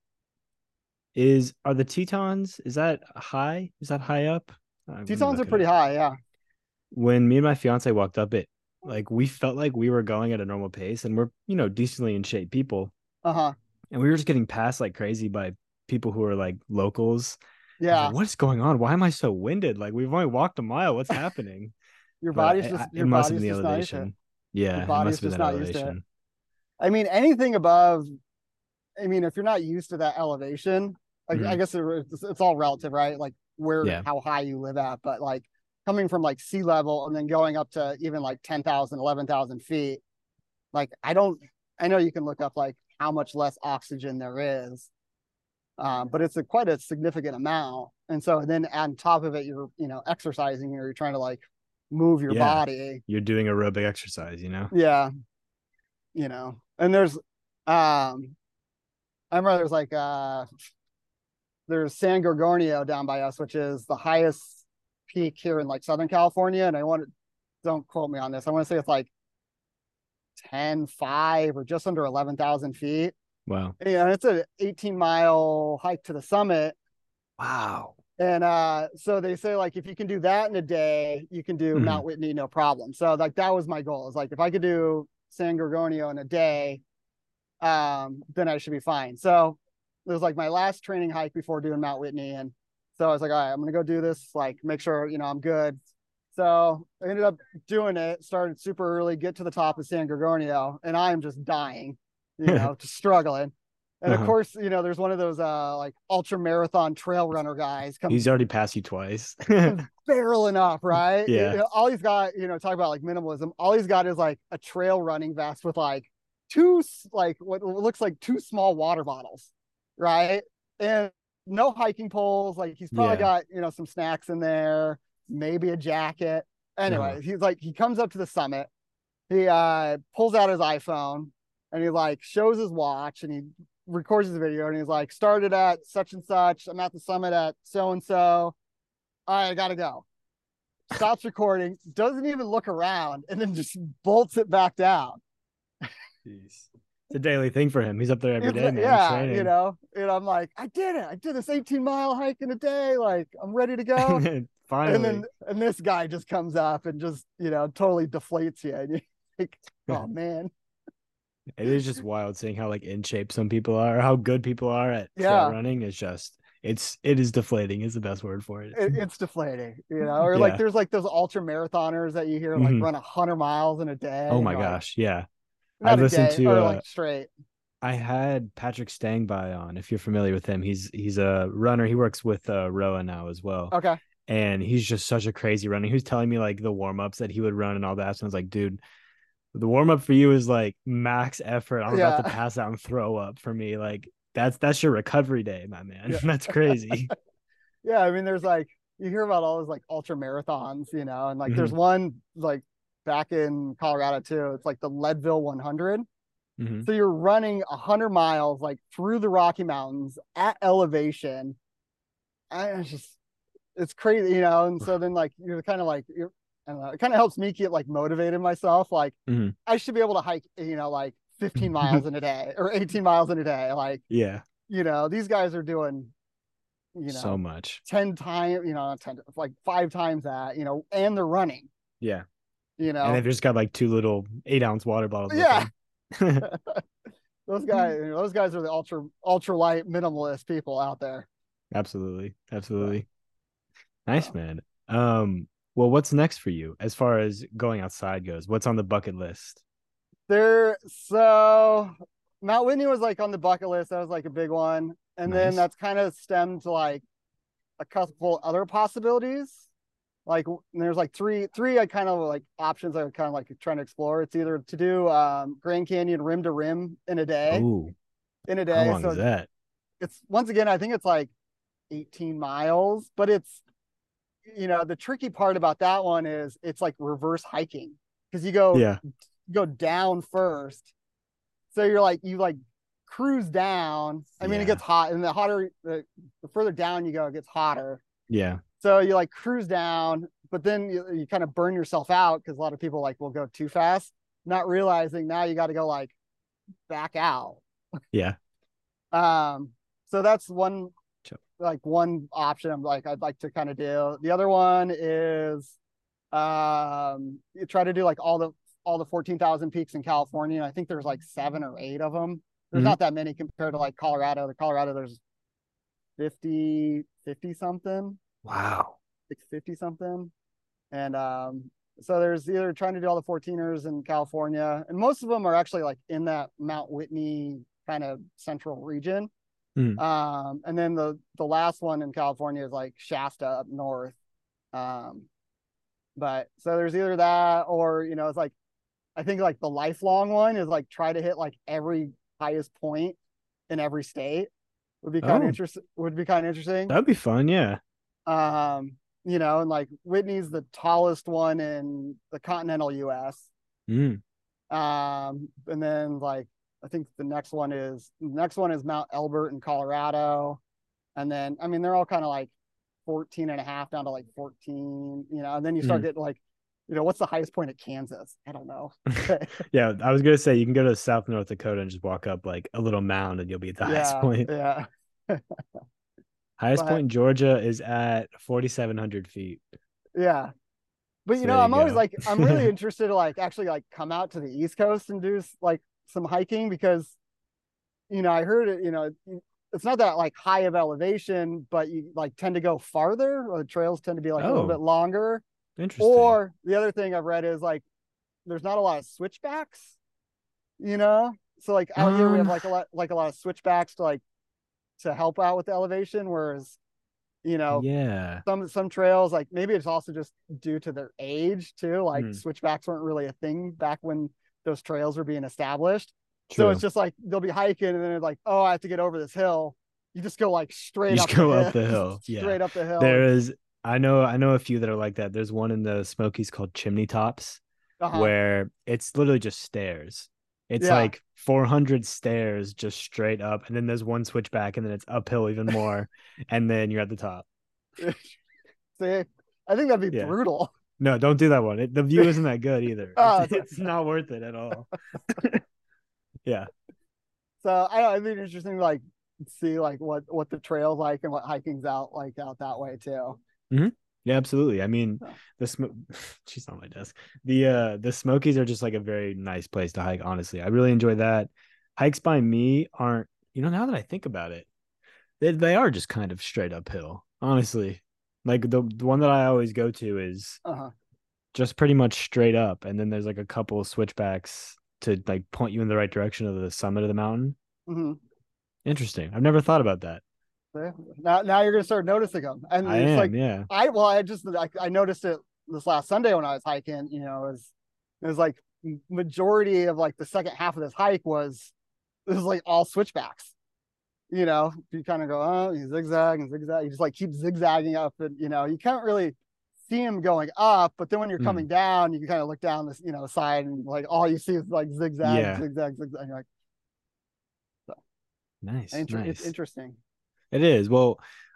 Speaker 1: are the Tetons, is that high? Is that high up? Let me
Speaker 2: Tetons are
Speaker 1: look it
Speaker 2: pretty
Speaker 1: up.
Speaker 2: high. Yeah.
Speaker 1: When me and my fiance walked up it, like we felt like we were going at a normal pace and we're, decently in shape people.
Speaker 2: Uh-huh.
Speaker 1: And we were just getting passed like crazy by people who are like locals. I was like,
Speaker 2: Yeah.
Speaker 1: what is going on? Why am I so winded? Like we've only walked a mile. What's happening? But it
Speaker 2: Your
Speaker 1: must have been
Speaker 2: body's
Speaker 1: the
Speaker 2: just not used to it.
Speaker 1: elevation.
Speaker 2: Your
Speaker 1: Yeah, it must
Speaker 2: body's
Speaker 1: have been
Speaker 2: just
Speaker 1: that
Speaker 2: not used to it.
Speaker 1: elevation.
Speaker 2: I mean, anything above, I mean, if you're not used to that elevation, I
Speaker 1: Mhm.
Speaker 2: guess it's all relative, right? Like
Speaker 1: Yeah.
Speaker 2: how high you live at, but like coming from like sea level and then going up to even like 10,000, 11,000 feet, like I know you can look up like how much less oxygen there is, but it's quite a significant amount. And so then on top of it, you're, exercising, or you're trying to like move your
Speaker 1: Yeah.
Speaker 2: body.
Speaker 1: You're doing aerobic exercise.
Speaker 2: Yeah. And I remember there's San Gorgonio down by us, which is the highest peak here in like Southern California. And don't quote me on this. I want to say it's like 10,500 or just under 11,000 feet.
Speaker 1: Wow.
Speaker 2: And it's an 18-mile hike to the summit.
Speaker 1: Wow.
Speaker 2: And so they say like if you can do that in a day, you can do
Speaker 1: Mhm.
Speaker 2: Mount Whitney no problem. So like that was my goal. Is like if I could do San Gorgonio in a day, then I should be fine. So it was like my last training hike before doing Mount Whitney. And so I was like, all right, I'm gonna go do this, like make sure, I'm good. So I ended up doing it, started super early, get to the top of San Gorgonio, and I'm just dying, just struggling. And of
Speaker 1: Uh-huh.
Speaker 2: course, there's one of those like ultra marathon trail runner guys
Speaker 1: He's
Speaker 2: comes
Speaker 1: already passed you twice.
Speaker 2: comes barreling up, right?
Speaker 1: Yeah.
Speaker 2: All he's got, talk about like minimalism. All he's got is like a trail running vest with like two, like what looks like two small water bottles, right? And no hiking poles. Like he's probably
Speaker 1: Yeah.
Speaker 2: got, some snacks in there, maybe a jacket.
Speaker 1: Uh-huh.
Speaker 2: Anyway, he comes up to the summit. He pulls out his iPhone, and he like shows his watch, and he records his video, and he's like, started at such and such. I'm at the summit at so and so. All right, I gotta go. Stops recording, doesn't even look around, and then just bolts it back down.
Speaker 1: Jeez. It's a daily thing for him. He's up there every
Speaker 2: It's
Speaker 1: day, man,
Speaker 2: yeah,
Speaker 1: training.
Speaker 2: and I'm like, I did it. I did this 18-mile hike in a day. Like, I'm ready to go. And
Speaker 1: Finally.
Speaker 2: then this guy just comes up and just, totally deflates you. And you're like, oh man.
Speaker 1: It is just wild seeing how like in shape some people are, how good people are at trail
Speaker 2: Yeah.
Speaker 1: running. It is deflating is the best word for it.
Speaker 2: It's deflating, or like
Speaker 1: Yeah.
Speaker 2: there's like those ultra marathoners that you hear like
Speaker 1: Hmm.
Speaker 2: run 100 miles in a day,
Speaker 1: Oh
Speaker 2: and
Speaker 1: my
Speaker 2: you're like,
Speaker 1: gosh. Yeah. I
Speaker 2: not a
Speaker 1: listened
Speaker 2: day
Speaker 1: to
Speaker 2: or like straight.
Speaker 1: I had Patrick Stangby on, if you're familiar with him. He's a runner. He works with Roa now as well.
Speaker 2: Okay.
Speaker 1: And he's just such a crazy runner. He was telling me like the warm-ups that he would run and all that. So I was like, dude, the warm-up for you is like max effort. I'm about to
Speaker 2: Yeah.
Speaker 1: pass out and throw up for me. Like that's your recovery day, my man.
Speaker 2: Yeah.
Speaker 1: That's crazy.
Speaker 2: Yeah. I mean, there's like, you hear about all those like ultra marathons, and like there's
Speaker 1: Hmm.
Speaker 2: one like back in Colorado too. It's like the Leadville 100.
Speaker 1: Hmm.
Speaker 2: So you're running 100 miles like through the Rocky Mountains at elevation. And it's crazy, And so then like you're kind of like I don't know, it kind of helps me keep like motivated myself. Like
Speaker 1: Hmm.
Speaker 2: I should be able to hike, like 15 miles in a day or 18 miles in a day. Like,
Speaker 1: Yeah.
Speaker 2: these guys are doing,
Speaker 1: So much.
Speaker 2: 10 times, not 10, like 5 times that, and they're running,
Speaker 1: Yeah.
Speaker 2: you
Speaker 1: And
Speaker 2: know.
Speaker 1: they've just got like 2 little 8-ounce water bottles with
Speaker 2: Yeah.
Speaker 1: them.
Speaker 2: Those guys are the ultra light minimalist people out there.
Speaker 1: Absolutely.
Speaker 2: So,
Speaker 1: Absolutely. Nice,
Speaker 2: so.
Speaker 1: man. Well, what's next for you as far as going outside goes? What's on the bucket list?
Speaker 2: So Mount Whitney was like on the bucket list. That was like a big one. And then
Speaker 1: Nice.
Speaker 2: that's kind of stemmed to like a couple other possibilities. Like there's like three I kind of like options I would kind of like trying to explore. It's either to do Grand Canyon rim to rim in a day.
Speaker 1: Oh,
Speaker 2: In a
Speaker 1: how
Speaker 2: day.
Speaker 1: long is
Speaker 2: So
Speaker 1: that?
Speaker 2: it's once again, I think it's like 18 miles, but it's the tricky part about that one is it's like reverse hiking because
Speaker 1: Yeah.
Speaker 2: you go down first. So you like cruise down. I mean, it
Speaker 1: Yeah.
Speaker 2: gets hot, and the further down you go, it gets hotter.
Speaker 1: Yeah.
Speaker 2: So you like cruise down, but then you kind of burn yourself out because a lot of people like will go too fast, not realizing now you got to go like back out.
Speaker 1: Yeah.
Speaker 2: So that's one option I'd like to kind of do. The other one is you try to do like all the 14,000 peaks in California. I think there's like 7 or 8 of them. There's
Speaker 1: Mhm.
Speaker 2: not that many compared to like Colorado. The Colorado there's 50 something,
Speaker 1: Wow.
Speaker 2: like 50 something. And so there's either trying to do all the 14ers in California, and most of them are actually like in that Mount Whitney kind of central region.
Speaker 1: Mhm.
Speaker 2: And then the last one in California is like Shasta up north. Um, but so there's either that or it's like I think like the lifelong one is like try to hit like every highest point in every state would be kind of
Speaker 1: Oh,
Speaker 2: interesting. Would be kind of interesting.
Speaker 1: that'd be fun. Yeah.
Speaker 2: And like Whitney's the tallest one in the continental U.S.
Speaker 1: Mm.
Speaker 2: And then like I think the next one is Mount Elbert in Colorado. And then I mean they're all kind of like 14 and a half down to like 14, and then you start
Speaker 1: Mm.
Speaker 2: getting like, what's the highest point at Kansas? I don't know.
Speaker 1: Yeah. I was gonna say you can go to South North Dakota and just walk up like a little mound and you'll be at the highest
Speaker 2: Yeah,
Speaker 1: point.
Speaker 2: yeah.
Speaker 1: Highest point
Speaker 2: But
Speaker 1: in Georgia is at 4,700 feet.
Speaker 2: yeah. But
Speaker 1: So there you
Speaker 2: I'm always
Speaker 1: go.
Speaker 2: like I'm really interested to like actually like come out to the East Coast and do like some hiking because I heard it's not that like high of elevation, but you like tend to go farther, or the trails tend to be like a little bit
Speaker 1: Oh,
Speaker 2: longer.
Speaker 1: interesting.
Speaker 2: Or the other thing I've read is like there's not a lot of switchbacks, you know? So like out here we have
Speaker 1: Um,
Speaker 2: like a lot of switchbacks to help out with the elevation, whereas you know
Speaker 1: yeah.
Speaker 2: some trails like maybe it's also just due to their age too. Like
Speaker 1: Mm,
Speaker 2: switchbacks weren't really a thing back when those trails were being established. So it's
Speaker 1: true.
Speaker 2: just like they'll be hiking and then it's like, oh, I have to get over this hill. You just go like
Speaker 1: You
Speaker 2: straight
Speaker 1: just
Speaker 2: up the
Speaker 1: go up
Speaker 2: hill,
Speaker 1: the hill. Yeah.
Speaker 2: straight up the hill,
Speaker 1: There
Speaker 2: and
Speaker 1: is I know a few that are like that. There's one in the Smokies called Chimney Tops
Speaker 2: uh-huh.
Speaker 1: where it's literally just stairs. It's
Speaker 2: Yeah.
Speaker 1: like 400 stairs just straight up and then there's one switchback and then it's uphill even more and then you're at the top.
Speaker 2: See, I think that'd be
Speaker 1: Yeah.
Speaker 2: brutal.
Speaker 1: No, don't do that one. The view isn't that good either. It's
Speaker 2: uh, so,
Speaker 1: it's not worth it at all. Yeah.
Speaker 2: so I don't know, it'd be interesting to like see like what the trail's like and what hiking's out that way too.
Speaker 1: Mm-hmm. Yeah, absolutely. I mean,
Speaker 2: So,
Speaker 1: the smoke she's on my desk. The Smokies are just like a very nice place to hike, honestly. I really enjoy that. Hikes by me aren't, now that I think about it, they are just kind of straight uphill, honestly. Like the one that I always go to is
Speaker 2: uh-huh.
Speaker 1: just pretty much straight up, and then there's like a couple of switchbacks to like point you in the right direction of the summit of the mountain.
Speaker 2: Mm-hmm.
Speaker 1: Interesting. I've never thought about that.
Speaker 2: Now you're gonna start noticing them, and
Speaker 1: I
Speaker 2: it's like
Speaker 1: am, yeah.
Speaker 2: I noticed it this last Sunday when I was hiking. It was like majority of like the second half of this hike was this is like all switchbacks. You kind of go, oh, you zigzag and zigzag. You just like keep zigzagging up, and you can't really see him going up. But then when you're
Speaker 1: Mm,
Speaker 2: coming down, you can kind of look down this side, and like all you see is like zigzag,
Speaker 1: yeah.
Speaker 2: zigzag, zigzag. And you're like, so,
Speaker 1: Nice,
Speaker 2: it's
Speaker 1: nice.
Speaker 2: interesting.
Speaker 1: It is. Well,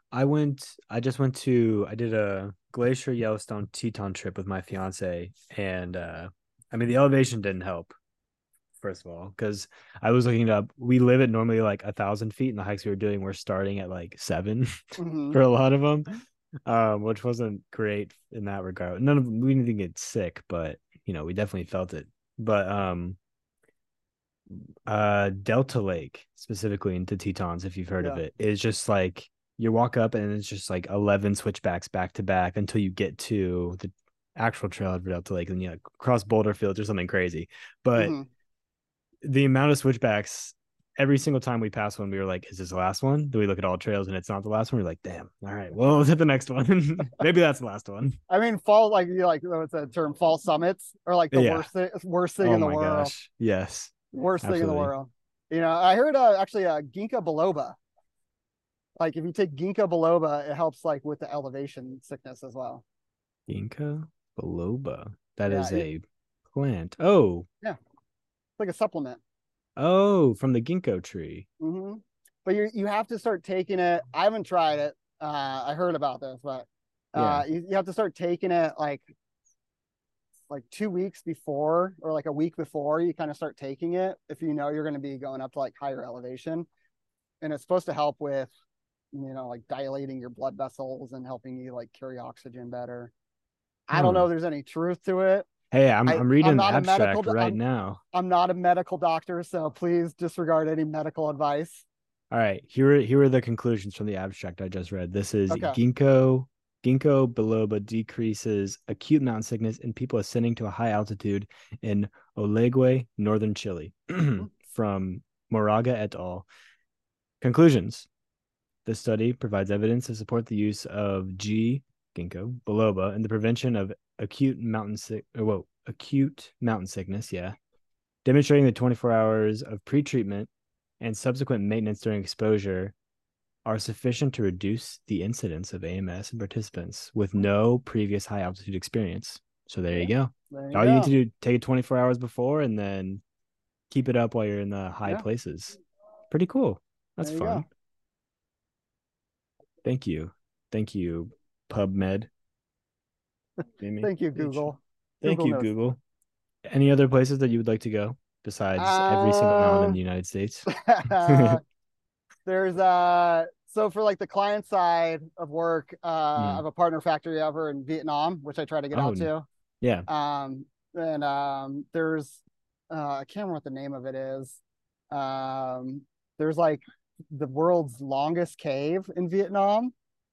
Speaker 1: I did a Glacier Yellowstone Teton trip with my fiance, and I mean the elevation didn't help first of all, because I was looking it up. We live at normally like 1,000 feet, and the hikes we were doing were starting at like 7
Speaker 2: Hmm.
Speaker 1: for a lot of them, which wasn't great in that regard. None of we didn't get sick, but we definitely felt it. But Delta Lake specifically into Tetons, if you've heard of
Speaker 2: Yeah.
Speaker 1: it, is just like you walk up and it's just like 11 switchbacks back to back until you get to the actual trailhead for Delta Lake, and you cross Boulder Fields or something crazy. But
Speaker 2: Hmm.
Speaker 1: the amount of switchbacks every single time we pass one, we were like, is this the last one? Do we look at all trails and it's not the last one? We're like, damn, all right, well, let's hit the next one. Maybe that's the last one.
Speaker 2: I mean, fall, like you like what's the term? Fall summits are like the
Speaker 1: Yeah.
Speaker 2: worst thing
Speaker 1: Oh
Speaker 2: in the
Speaker 1: my
Speaker 2: world.
Speaker 1: gosh. Yes.
Speaker 2: Worst thing in the
Speaker 1: Absolutely.
Speaker 2: world. I heard actually ginkgo biloba. Like if you take ginkgo biloba, it helps like with the elevation sickness as well.
Speaker 1: Ginkgo biloba. That
Speaker 2: Yeah,
Speaker 1: is a plant. Oh,
Speaker 2: yeah, it's like a supplement.
Speaker 1: oh, from the ginkgo tree.
Speaker 2: Hmm. But you have to start taking it. I haven't tried it. I heard about this, but
Speaker 1: Yeah.
Speaker 2: you have to start taking it like 2 weeks before or like a week before you kind of start taking it if you know you're going to be going up to like higher elevation, and it's supposed to help with like dilating your blood vessels and helping you like carry oxygen better. I don't
Speaker 1: Huh.
Speaker 2: know if there's any truth to it.
Speaker 1: Hey, I'm
Speaker 2: I'm
Speaker 1: reading the
Speaker 2: not a medical
Speaker 1: abstract right now.
Speaker 2: I'm not a medical doctor, so please disregard any medical advice.
Speaker 1: All right, here are the conclusions from the abstract I just read. This is
Speaker 2: Okay.
Speaker 1: ginkgo biloba decreases acute mountain sickness in people ascending to a high altitude in Olegüe, northern Chile, from Moraga et al. Conclusions: this study provides evidence to support the use of ginkgo biloba in the prevention of acute mountain sickness. Yeah, demonstrating that 24 hours of pre-treatment and subsequent maintenance during exposure are sufficient to reduce the incidence of AMS in participants with no previous high altitude experience. So there you
Speaker 2: Yeah,
Speaker 1: go.
Speaker 2: there you
Speaker 1: All you need to
Speaker 2: go.
Speaker 1: do, take it 24 hours before and then keep it up while you're in the high
Speaker 2: Yeah,
Speaker 1: places. Pretty cool. That's
Speaker 2: there you
Speaker 1: fun.
Speaker 2: go.
Speaker 1: Thank you. Thank you, PubMed. Jamie.
Speaker 2: Thank you, Google.
Speaker 1: Thank
Speaker 2: Google
Speaker 1: you,
Speaker 2: knows.
Speaker 1: Google. Any other places that you would like to go besides every single mountain in
Speaker 2: Um,
Speaker 1: the United States?
Speaker 2: there's so for like the client side of work, I
Speaker 1: Mm.
Speaker 2: have a partner factory over in Vietnam, which I try to get
Speaker 1: Oh,
Speaker 2: out to.
Speaker 1: yeah.
Speaker 2: And there's I can't remember what the name of it is. Um, there's like the world's longest cave in Vietnam,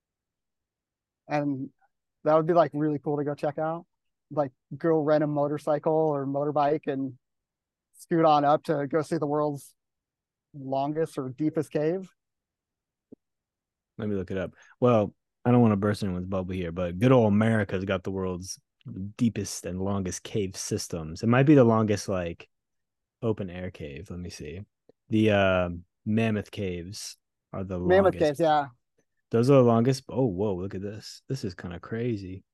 Speaker 2: and that would be like really cool to go check out. Like go rent a motorcycle or motorbike and scoot on up to go see the world's longest or deepest cave.
Speaker 1: Let me look it up. Well, I don't want to burst anyone's bubble here, but good old America's got the world's deepest and longest cave systems. It might be the longest like open air cave. Let me see. The Mammoth Caves are the
Speaker 2: Mammoth
Speaker 1: longest.
Speaker 2: caves, yeah.
Speaker 1: Those are the longest. Oh, whoa, look at this. This is kind of crazy.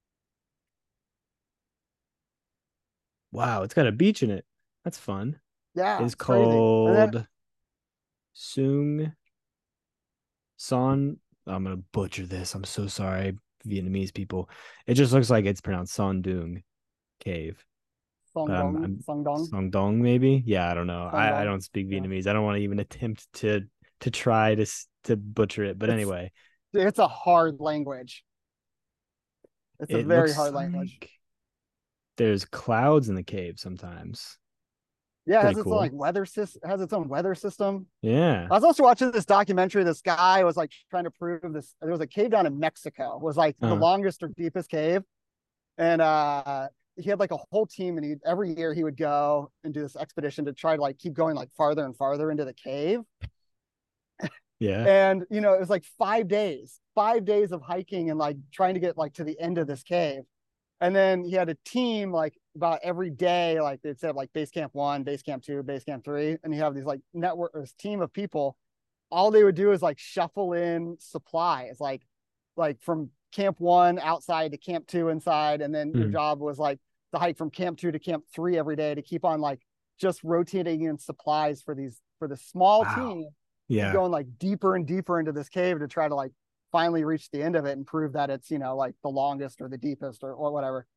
Speaker 1: Wow, it's got a beach in it. That's fun.
Speaker 2: Yeah,
Speaker 1: It's
Speaker 2: it's crazy. And then
Speaker 1: called Sung Son. I'm gonna butcher this. I'm so sorry, Vietnamese people. It just looks like it's pronounced Son Dung Cave. But I'm
Speaker 2: Songdong,
Speaker 1: Song Dong maybe. Yeah, I don't know. I
Speaker 2: Songdong.
Speaker 1: don't speak
Speaker 2: Yeah.
Speaker 1: Vietnamese. I don't want to even attempt to try to butcher it. But
Speaker 2: It's
Speaker 1: anyway,
Speaker 2: it's a hard language. It's a
Speaker 1: it
Speaker 2: very
Speaker 1: looks
Speaker 2: hard language.
Speaker 1: like there's clouds in the cave sometimes.
Speaker 2: Yeah, it
Speaker 1: Pretty
Speaker 2: has its own
Speaker 1: cool.
Speaker 2: like weather system, has its own weather system.
Speaker 1: Yeah.
Speaker 2: I was also watching this documentary. This guy was like trying to prove this. There was a cave down in Mexico, was like the
Speaker 1: Uh,
Speaker 2: longest or deepest cave. And he had like a whole team, and he every year he would go and do this expedition to try to like keep going like farther and farther into the cave.
Speaker 1: yeah.
Speaker 2: And it was like 5 days, 5 days of hiking and like trying to get like to the end of this cave. And then he had a team like about every day, like they'd set up like base camp 1, base camp 2, base camp 3, and you have these like network or this team of people. All they would do is like shuffle in supplies, like from camp 1 outside to camp 2 inside, and then your
Speaker 1: Mhm.
Speaker 2: job was like to hike from camp 2 to camp 3 every day to keep on like just rotating in supplies for the small
Speaker 1: Wow.
Speaker 2: team. Keep
Speaker 1: Yeah.
Speaker 2: going like deeper and deeper into this cave to try to like finally reach the end of it and prove that it's like the longest or the deepest or whatever.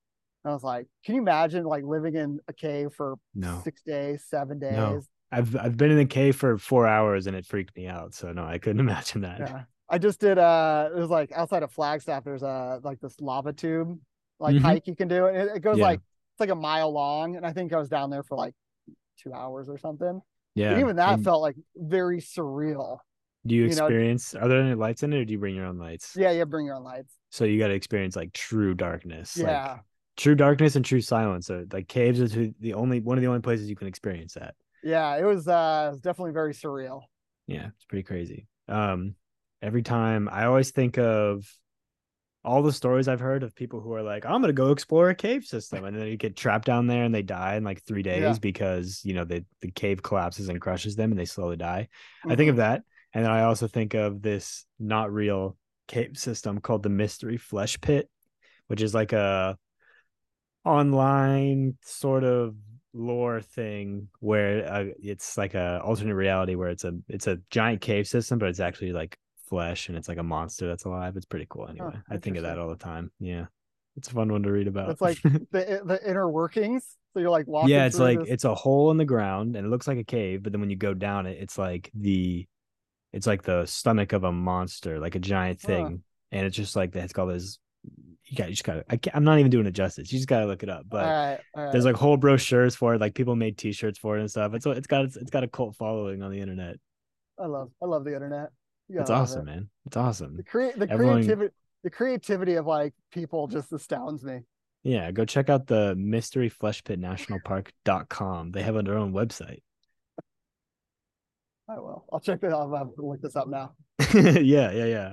Speaker 2: I was like, can you imagine like living in a cave for
Speaker 1: No,
Speaker 2: 6 days, seven
Speaker 1: no.
Speaker 2: days?
Speaker 1: I've been in the cave for 4 hours and it freaked me out. So no, I couldn't imagine that.
Speaker 2: Yeah. I just did it was like outside of Flagstaff, there's a like this lava tube like
Speaker 1: Hmm.
Speaker 2: hike you can do. It goes
Speaker 1: Yeah,
Speaker 2: like it's like a mile long. And I think I was down there for like 2 hours or something. And
Speaker 1: yeah.
Speaker 2: even that
Speaker 1: And
Speaker 2: felt like very surreal.
Speaker 1: do you
Speaker 2: You know,
Speaker 1: experience? Are there any lights in it, or do you bring your own lights?
Speaker 2: yeah, bring your own lights.
Speaker 1: So you got to experience like true darkness, like
Speaker 2: Yeah.
Speaker 1: true darkness and true silence. So like caves is the only one of the only places you can experience that.
Speaker 2: Yeah, it was definitely very surreal.
Speaker 1: Yeah, it's pretty crazy. Every time I always think of all the stories I've heard of people who are like, I'm gonna go explore a cave system, and then they get trapped down there and they die in like 3 days
Speaker 2: Yeah.
Speaker 1: because the cave collapses and crushes them and they slowly die. I think of
Speaker 2: Hmm.
Speaker 1: that, and then I also think of this not real cave system called the Mystery Flesh Pit, which is like a online sort of lore thing where it's like a alternate reality where it's a giant cave system, but it's actually like flesh and it's like a monster that's alive. It's pretty cool.
Speaker 2: Oh,
Speaker 1: Anyway, I think of that
Speaker 2: interesting.
Speaker 1: all the time. Yeah, it's a fun one to read about.
Speaker 2: It's like the inner workings. So you're like
Speaker 1: Yeah,
Speaker 2: walking
Speaker 1: it's
Speaker 2: through
Speaker 1: like
Speaker 2: this.
Speaker 1: it's a hole in the ground and it looks like a cave, but then when you go down it, it's like the stomach of a monster, like a giant
Speaker 2: Huh.
Speaker 1: thing, and it's just like it's got this. You just gotta. I'm not even doing it justice. You just gotta look it up.
Speaker 2: All
Speaker 1: But
Speaker 2: right, all
Speaker 1: there's
Speaker 2: right.
Speaker 1: like whole brochures for it. Like people made T-shirts for it and stuff. It's got a cult following on the internet.
Speaker 2: I love the internet. You
Speaker 1: It's
Speaker 2: gotta love
Speaker 1: awesome,
Speaker 2: it.
Speaker 1: man. It's awesome.
Speaker 2: The
Speaker 1: Everyone,
Speaker 2: creativity of like people just astounds me.
Speaker 1: yeah, go check out the mysteryfleshpitnationalpark.com. They have their own website.
Speaker 2: I will. I'll check it out. I'll look this up now.
Speaker 1: Yeah, yeah, yeah.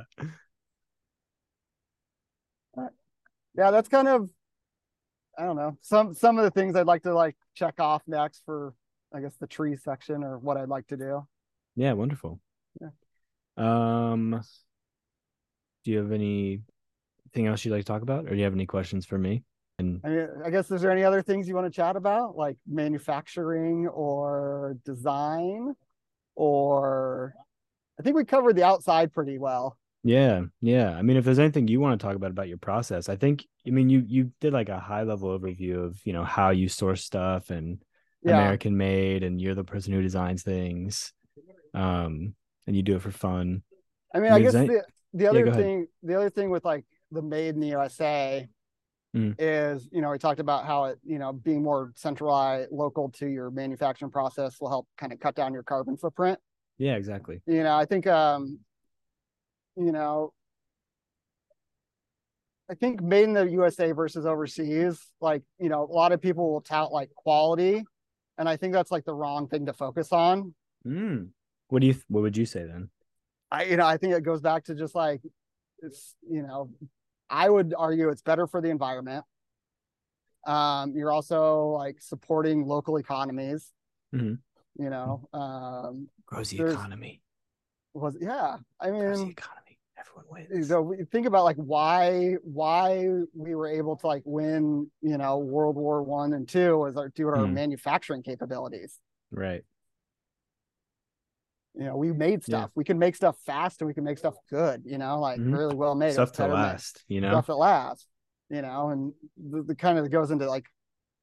Speaker 2: All right. Yeah, that's kind of I don't know. Some of the things I'd like to like check off next for I guess the tree section or what I'd like to do.
Speaker 1: Yeah, wonderful.
Speaker 2: Yeah.
Speaker 1: Um, do you have anything else you'd like to talk about, or do you have any questions for me? And
Speaker 2: I mean, I guess is there any other things you want to chat about, like manufacturing or design, or I think we covered the outside pretty well.
Speaker 1: yeah, yeah. I mean, if there's anything you want to talk about your process, I mean, you did like a high level overview of, how you source stuff and
Speaker 2: Yeah.
Speaker 1: American made, and you're the person who designs things. And you do it for fun.
Speaker 2: I mean,
Speaker 1: I
Speaker 2: I
Speaker 1: mean,
Speaker 2: guess
Speaker 1: yeah, go ahead.
Speaker 2: the other thing with like the made in the USA
Speaker 1: Mm,
Speaker 2: is, we talked about how it, being more centralized, local to your manufacturing process will help kind of cut down your carbon footprint.
Speaker 1: yeah, exactly.
Speaker 2: I think you know, I think made in the USA versus overseas, like, a lot of people will tout like quality. And I think that's like the wrong thing to focus on.
Speaker 1: Mm. What would you say then?
Speaker 2: I think it goes back to just like, it's, I would argue it's better for the environment. You're also like supporting local economies,
Speaker 1: Mm-hmm.
Speaker 2: you know, um,
Speaker 1: Grows the
Speaker 2: there's
Speaker 1: economy.
Speaker 2: yeah, I
Speaker 1: Grows the
Speaker 2: mean,
Speaker 1: economy. Everyone wins.
Speaker 2: we think about like why we were able to like win, World War One and Two was due to our
Speaker 1: Mm,
Speaker 2: manufacturing capabilities.
Speaker 1: right.
Speaker 2: We made
Speaker 1: Yeah.
Speaker 2: stuff. We can make stuff fast and we can make stuff good, like
Speaker 1: Hmm.
Speaker 2: really well made. It was
Speaker 1: Stuff to
Speaker 2: better made
Speaker 1: last.
Speaker 2: stuff that lasts, and the kind of goes into like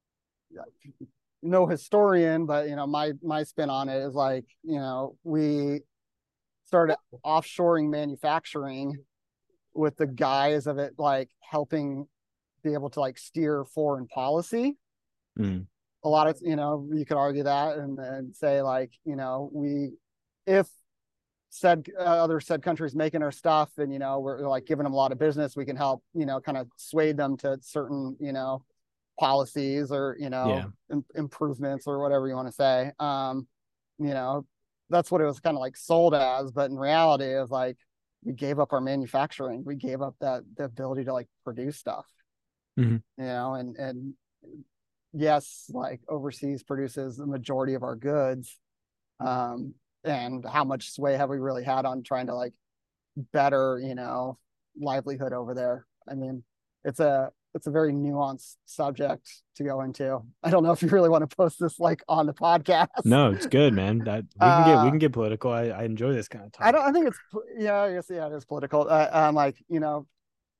Speaker 2: no historian, but my spin on it is like, we started offshoring manufacturing with the guise of it like helping be able to like steer foreign policy.
Speaker 1: Mm,
Speaker 2: A lot of you could argue that and say like we if said other said countries making our stuff and we're like giving them a lot of business, we can help kind of sway them to certain policies or
Speaker 1: yeah.
Speaker 2: improvements or whatever you want to say. You know that's what it was kind of like sold as, but in reality it was like we gave up our manufacturing, we gave up the ability to like produce stuff,
Speaker 1: Hmm.
Speaker 2: and yes, like overseas produces the majority of our goods. Um, and how much sway have we really had on trying to like better, livelihood over there? I mean, it's a very nuanced subject to go into. I don't know if you really want to post this like on the podcast.
Speaker 1: No, it's good, man. That we
Speaker 2: uh
Speaker 1: can get political. I enjoy this kind of
Speaker 2: I
Speaker 1: talk.
Speaker 2: don't I think it's yeah, I guess yeah, it is political. Like,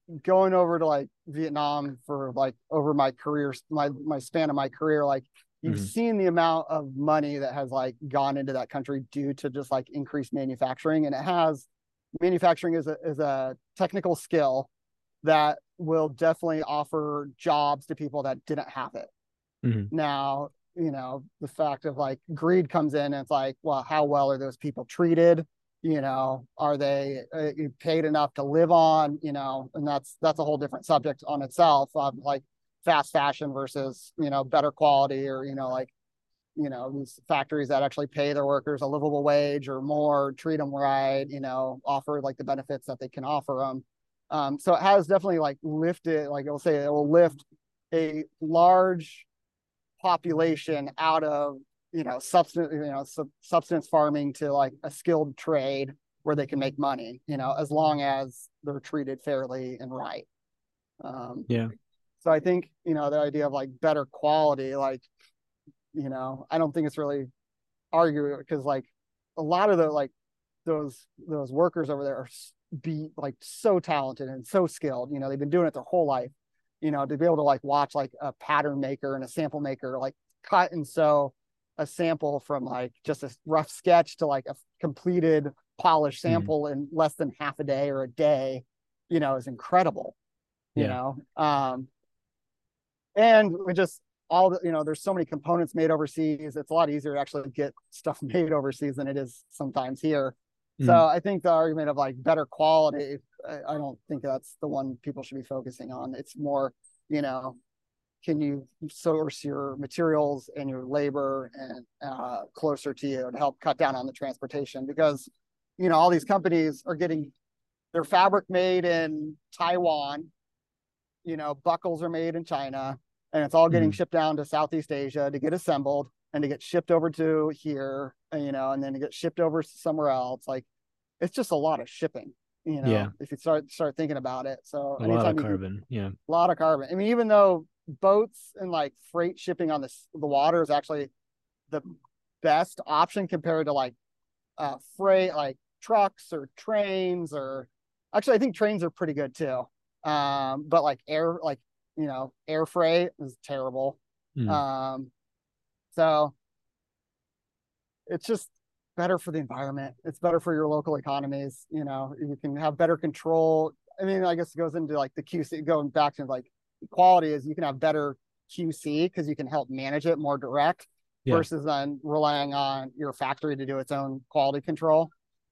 Speaker 2: going over to like Vietnam for like over my career, my span of my career, like you've
Speaker 1: Hmm.
Speaker 2: seen the amount of money that has like gone into that country due to just like increased manufacturing. And it has manufacturing is a technical skill that will definitely offer jobs to people that didn't have it.
Speaker 1: Hmm.
Speaker 2: Now, the fact of like greed comes in and it's like, well, how well are those people treated? Are they paid enough to live on? And that's a whole different subject on itself, like fast fashion versus, better quality, or, like, these factories that actually pay their workers a livable wage or more, treat them right, offer like the benefits that they can offer them. So it has definitely like lifted, like I'll say, it will lift a large population out of substance farming to like a skilled trade where they can make money, as long as they're treated fairly and right. um,
Speaker 1: Yeah.
Speaker 2: so I think the idea of like better quality, like, I don't think it's really arguable, because like a lot of the like those workers over there are be like so talented and so skilled. They've been doing it their whole life. To be able to like watch like a pattern maker and a sample maker like cut and sew a sample from like just a rough sketch to like a completed polished
Speaker 1: Hmm.
Speaker 2: sample in less than half a day or a day, is incredible. you
Speaker 1: Yeah.
Speaker 2: know um and we just all the there's so many components made overseas. It's a lot easier to actually get stuff made overseas than it is sometimes here. So
Speaker 1: Hmm.
Speaker 2: I think the argument of like better quality, I don't think that's the one people should be focusing on. It's more, you know can you source your materials and your labor and closer to you to help cut down on the transportation, because all these companies are getting their fabric made in Taiwan. Buckles are made in China, and it's all getting
Speaker 1: Hmm.
Speaker 2: shipped down to Southeast Asia to get assembled and to get shipped over to here, and then to get shipped over somewhere else. Like, it's just a lot of shipping,
Speaker 1: Yeah.
Speaker 2: if you start thinking about it. So
Speaker 1: A lot of
Speaker 2: anytime you can,
Speaker 1: carbon. Yeah.
Speaker 2: a lot of carbon. I mean, even though boats and like freight shipping on the water is actually the best option compared to like freight, like trucks or trains, or actually I think trains are pretty good too. But like air freight is terrible.
Speaker 1: Mm.
Speaker 2: Um, so it's just better for the environment. It's better for your local economies. You can have better control. I mean, I guess it goes into like the QC, going back to like quality, is you can have better QC because you can help manage it more direct
Speaker 1: Yeah.
Speaker 2: versus then relying on your factory to do its own quality control,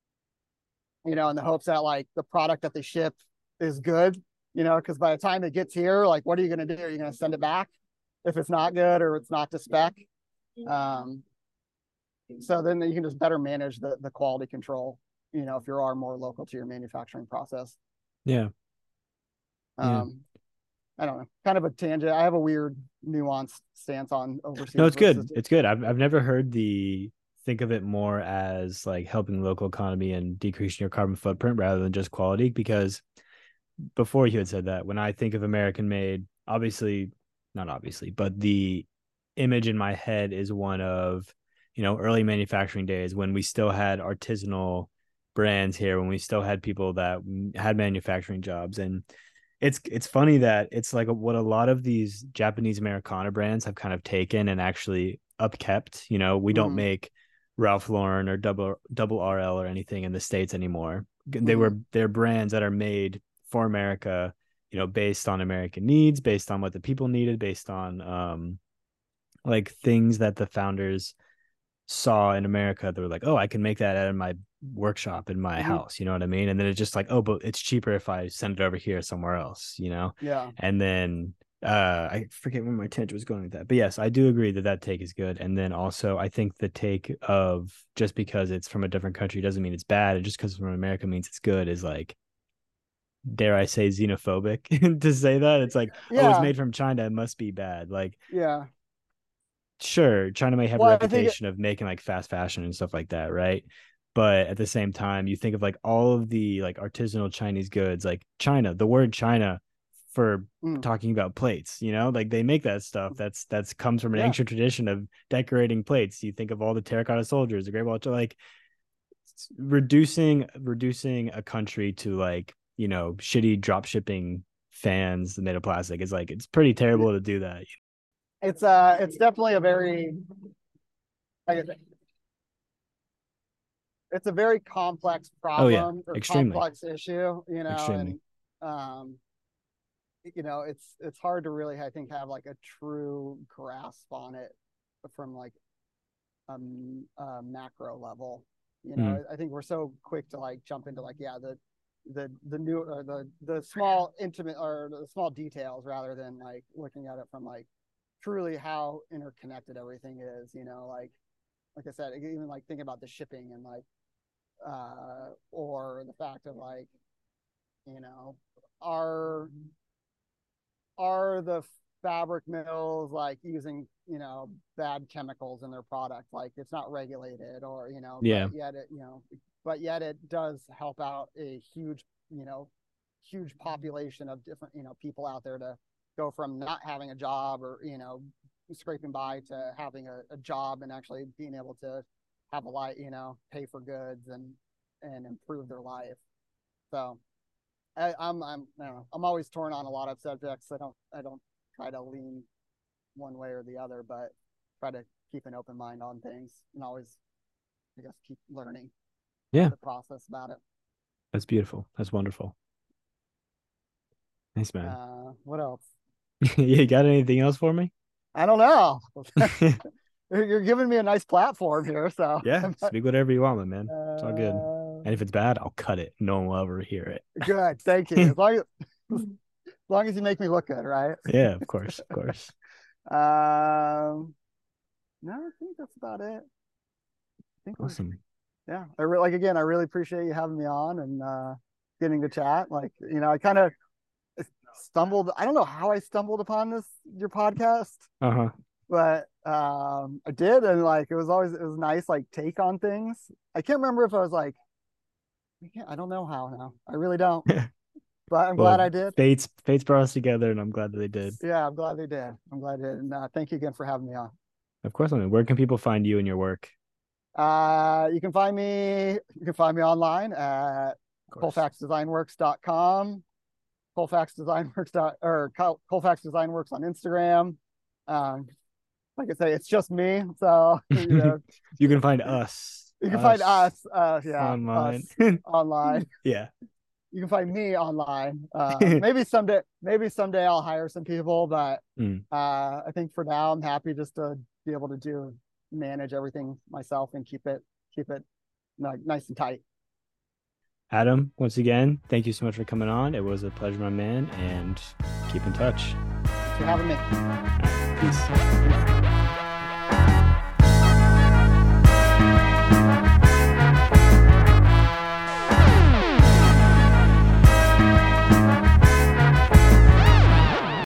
Speaker 2: in the hopes that like the product that they ship is good, because by the time it gets here, like, what are you going to do? Are you going to send it back if it's not good or it's not to spec? Um, so then you can just better manage the quality control, if you are more local to your manufacturing process.
Speaker 1: Yeah. Yeah.
Speaker 2: Um, I don't know, kind of a tangent. I have a weird nuanced stance on
Speaker 1: No,
Speaker 2: overseas
Speaker 1: it's
Speaker 2: versus.
Speaker 1: good. It's good. I've never heard the think of it more as like helping the local economy and decreasing your carbon footprint rather than just quality. Because before you had said that, when I think of American made, obviously, not obviously, but the image in my head is one of, early manufacturing days when we still had artisanal brands here, when we still had people that had manufacturing jobs. And it's funny that it's like what a lot of these Japanese Americana brands have kind of taken and actually upkept. We don't
Speaker 2: Mm-hmm,
Speaker 1: make Ralph Lauren or double RL or anything in the States anymore.
Speaker 2: mm-hmm,
Speaker 1: They're brands that are made for America, based on American needs, based on what the people needed, based on like things that the founders saw in America. They were like, oh, I can make that out of my workshop in my
Speaker 2: mm-hmm.
Speaker 1: house. You know what I mean? And then it's just like, oh, but it's cheaper if I send it over here somewhere else.
Speaker 2: Yeah.
Speaker 1: And then I forget where my tangent was going with that. But yes, I do agree that that take is good. And then also I think the take of just because it's from a different country doesn't mean it's bad. And just because it's from America means it's good is like, dare I say, xenophobic to say that. It's like, oh, it's
Speaker 2: Yeah.
Speaker 1: made from China, it must be bad. Like,
Speaker 2: Yeah.
Speaker 1: sure, China may have a
Speaker 2: Well, I think
Speaker 1: reputation of making like fast fashion and stuff like that, right? But at the same time, you think of like all of the like artisanal Chinese goods, like China, the word China for
Speaker 2: mm,
Speaker 1: talking about plates, like they make that stuff that's comes from an
Speaker 2: yeah.
Speaker 1: ancient tradition of decorating plates. You think of all the terracotta soldiers, the Great Wall, like reducing a country to like, shitty drop shipping fans made of plastic. It's like, it's pretty terrible to do that.
Speaker 2: It's definitely a very, it's a very complex problem or
Speaker 1: extremely
Speaker 2: complex issue,
Speaker 1: extremely.
Speaker 2: and it's hard to really, I think, have like a true grasp on it from like a macro level. I think we're so quick to like jump into like, the new or the small intimate or the small details rather than like looking at it from like truly how interconnected everything is. Like I said, even like thinking about the shipping and like or the fact of like, are the fabric mills like using bad chemicals in their product? Like it's not regulated, or but yet it does help out a huge population of different people out there to go from not having a job or scraping by to having a job and actually being able to have a life, pay for goods and improve their life. So I'm always torn on a lot of subjects. I don't try to lean one way or the other, but try to keep an open mind on things and always, I guess, keep learning the process about it.
Speaker 1: That's beautiful. That's wonderful. Nice, man.
Speaker 2: What else?
Speaker 1: You got anything else for me?
Speaker 2: I don't know. You're giving me a nice platform here, so
Speaker 1: yeah, speak whatever you want, my man. It's all good. And if it's bad, I'll cut it. No one will ever hear it.
Speaker 2: Good, thank you. As long as you make me look good, right?
Speaker 1: Yeah, of course, of course.
Speaker 2: No, I think that's about it.
Speaker 1: Awesome.
Speaker 2: Yeah, I really appreciate you having me on and getting to chat. Like, I kind of stumbled. I don't know how I stumbled upon your podcast. But I did, and like it was nice like take on things. I can't remember if I was like, I don't know how now. I really don't. But I'm glad I did.
Speaker 1: Fates brought us together, and I'm glad that they did.
Speaker 2: Yeah, I'm glad they did. And thank you again for having me on.
Speaker 1: Of course, where can people find you and your work?
Speaker 2: You can find me online at colfaxdesignworks.com, Colfax Designworks on Instagram. Like I say, it's just me. So
Speaker 1: you can find us.
Speaker 2: You can find us,
Speaker 1: online.
Speaker 2: Online.
Speaker 1: Yeah.
Speaker 2: You can find me online. Maybe someday I'll hire some people, but I think for now I'm happy just to be able to manage everything myself and keep it nice and tight.
Speaker 1: Adam, once again, thank you so much for coming on. It was a pleasure, my man, and keep in touch.
Speaker 2: Thanks for having me.
Speaker 1: Peace.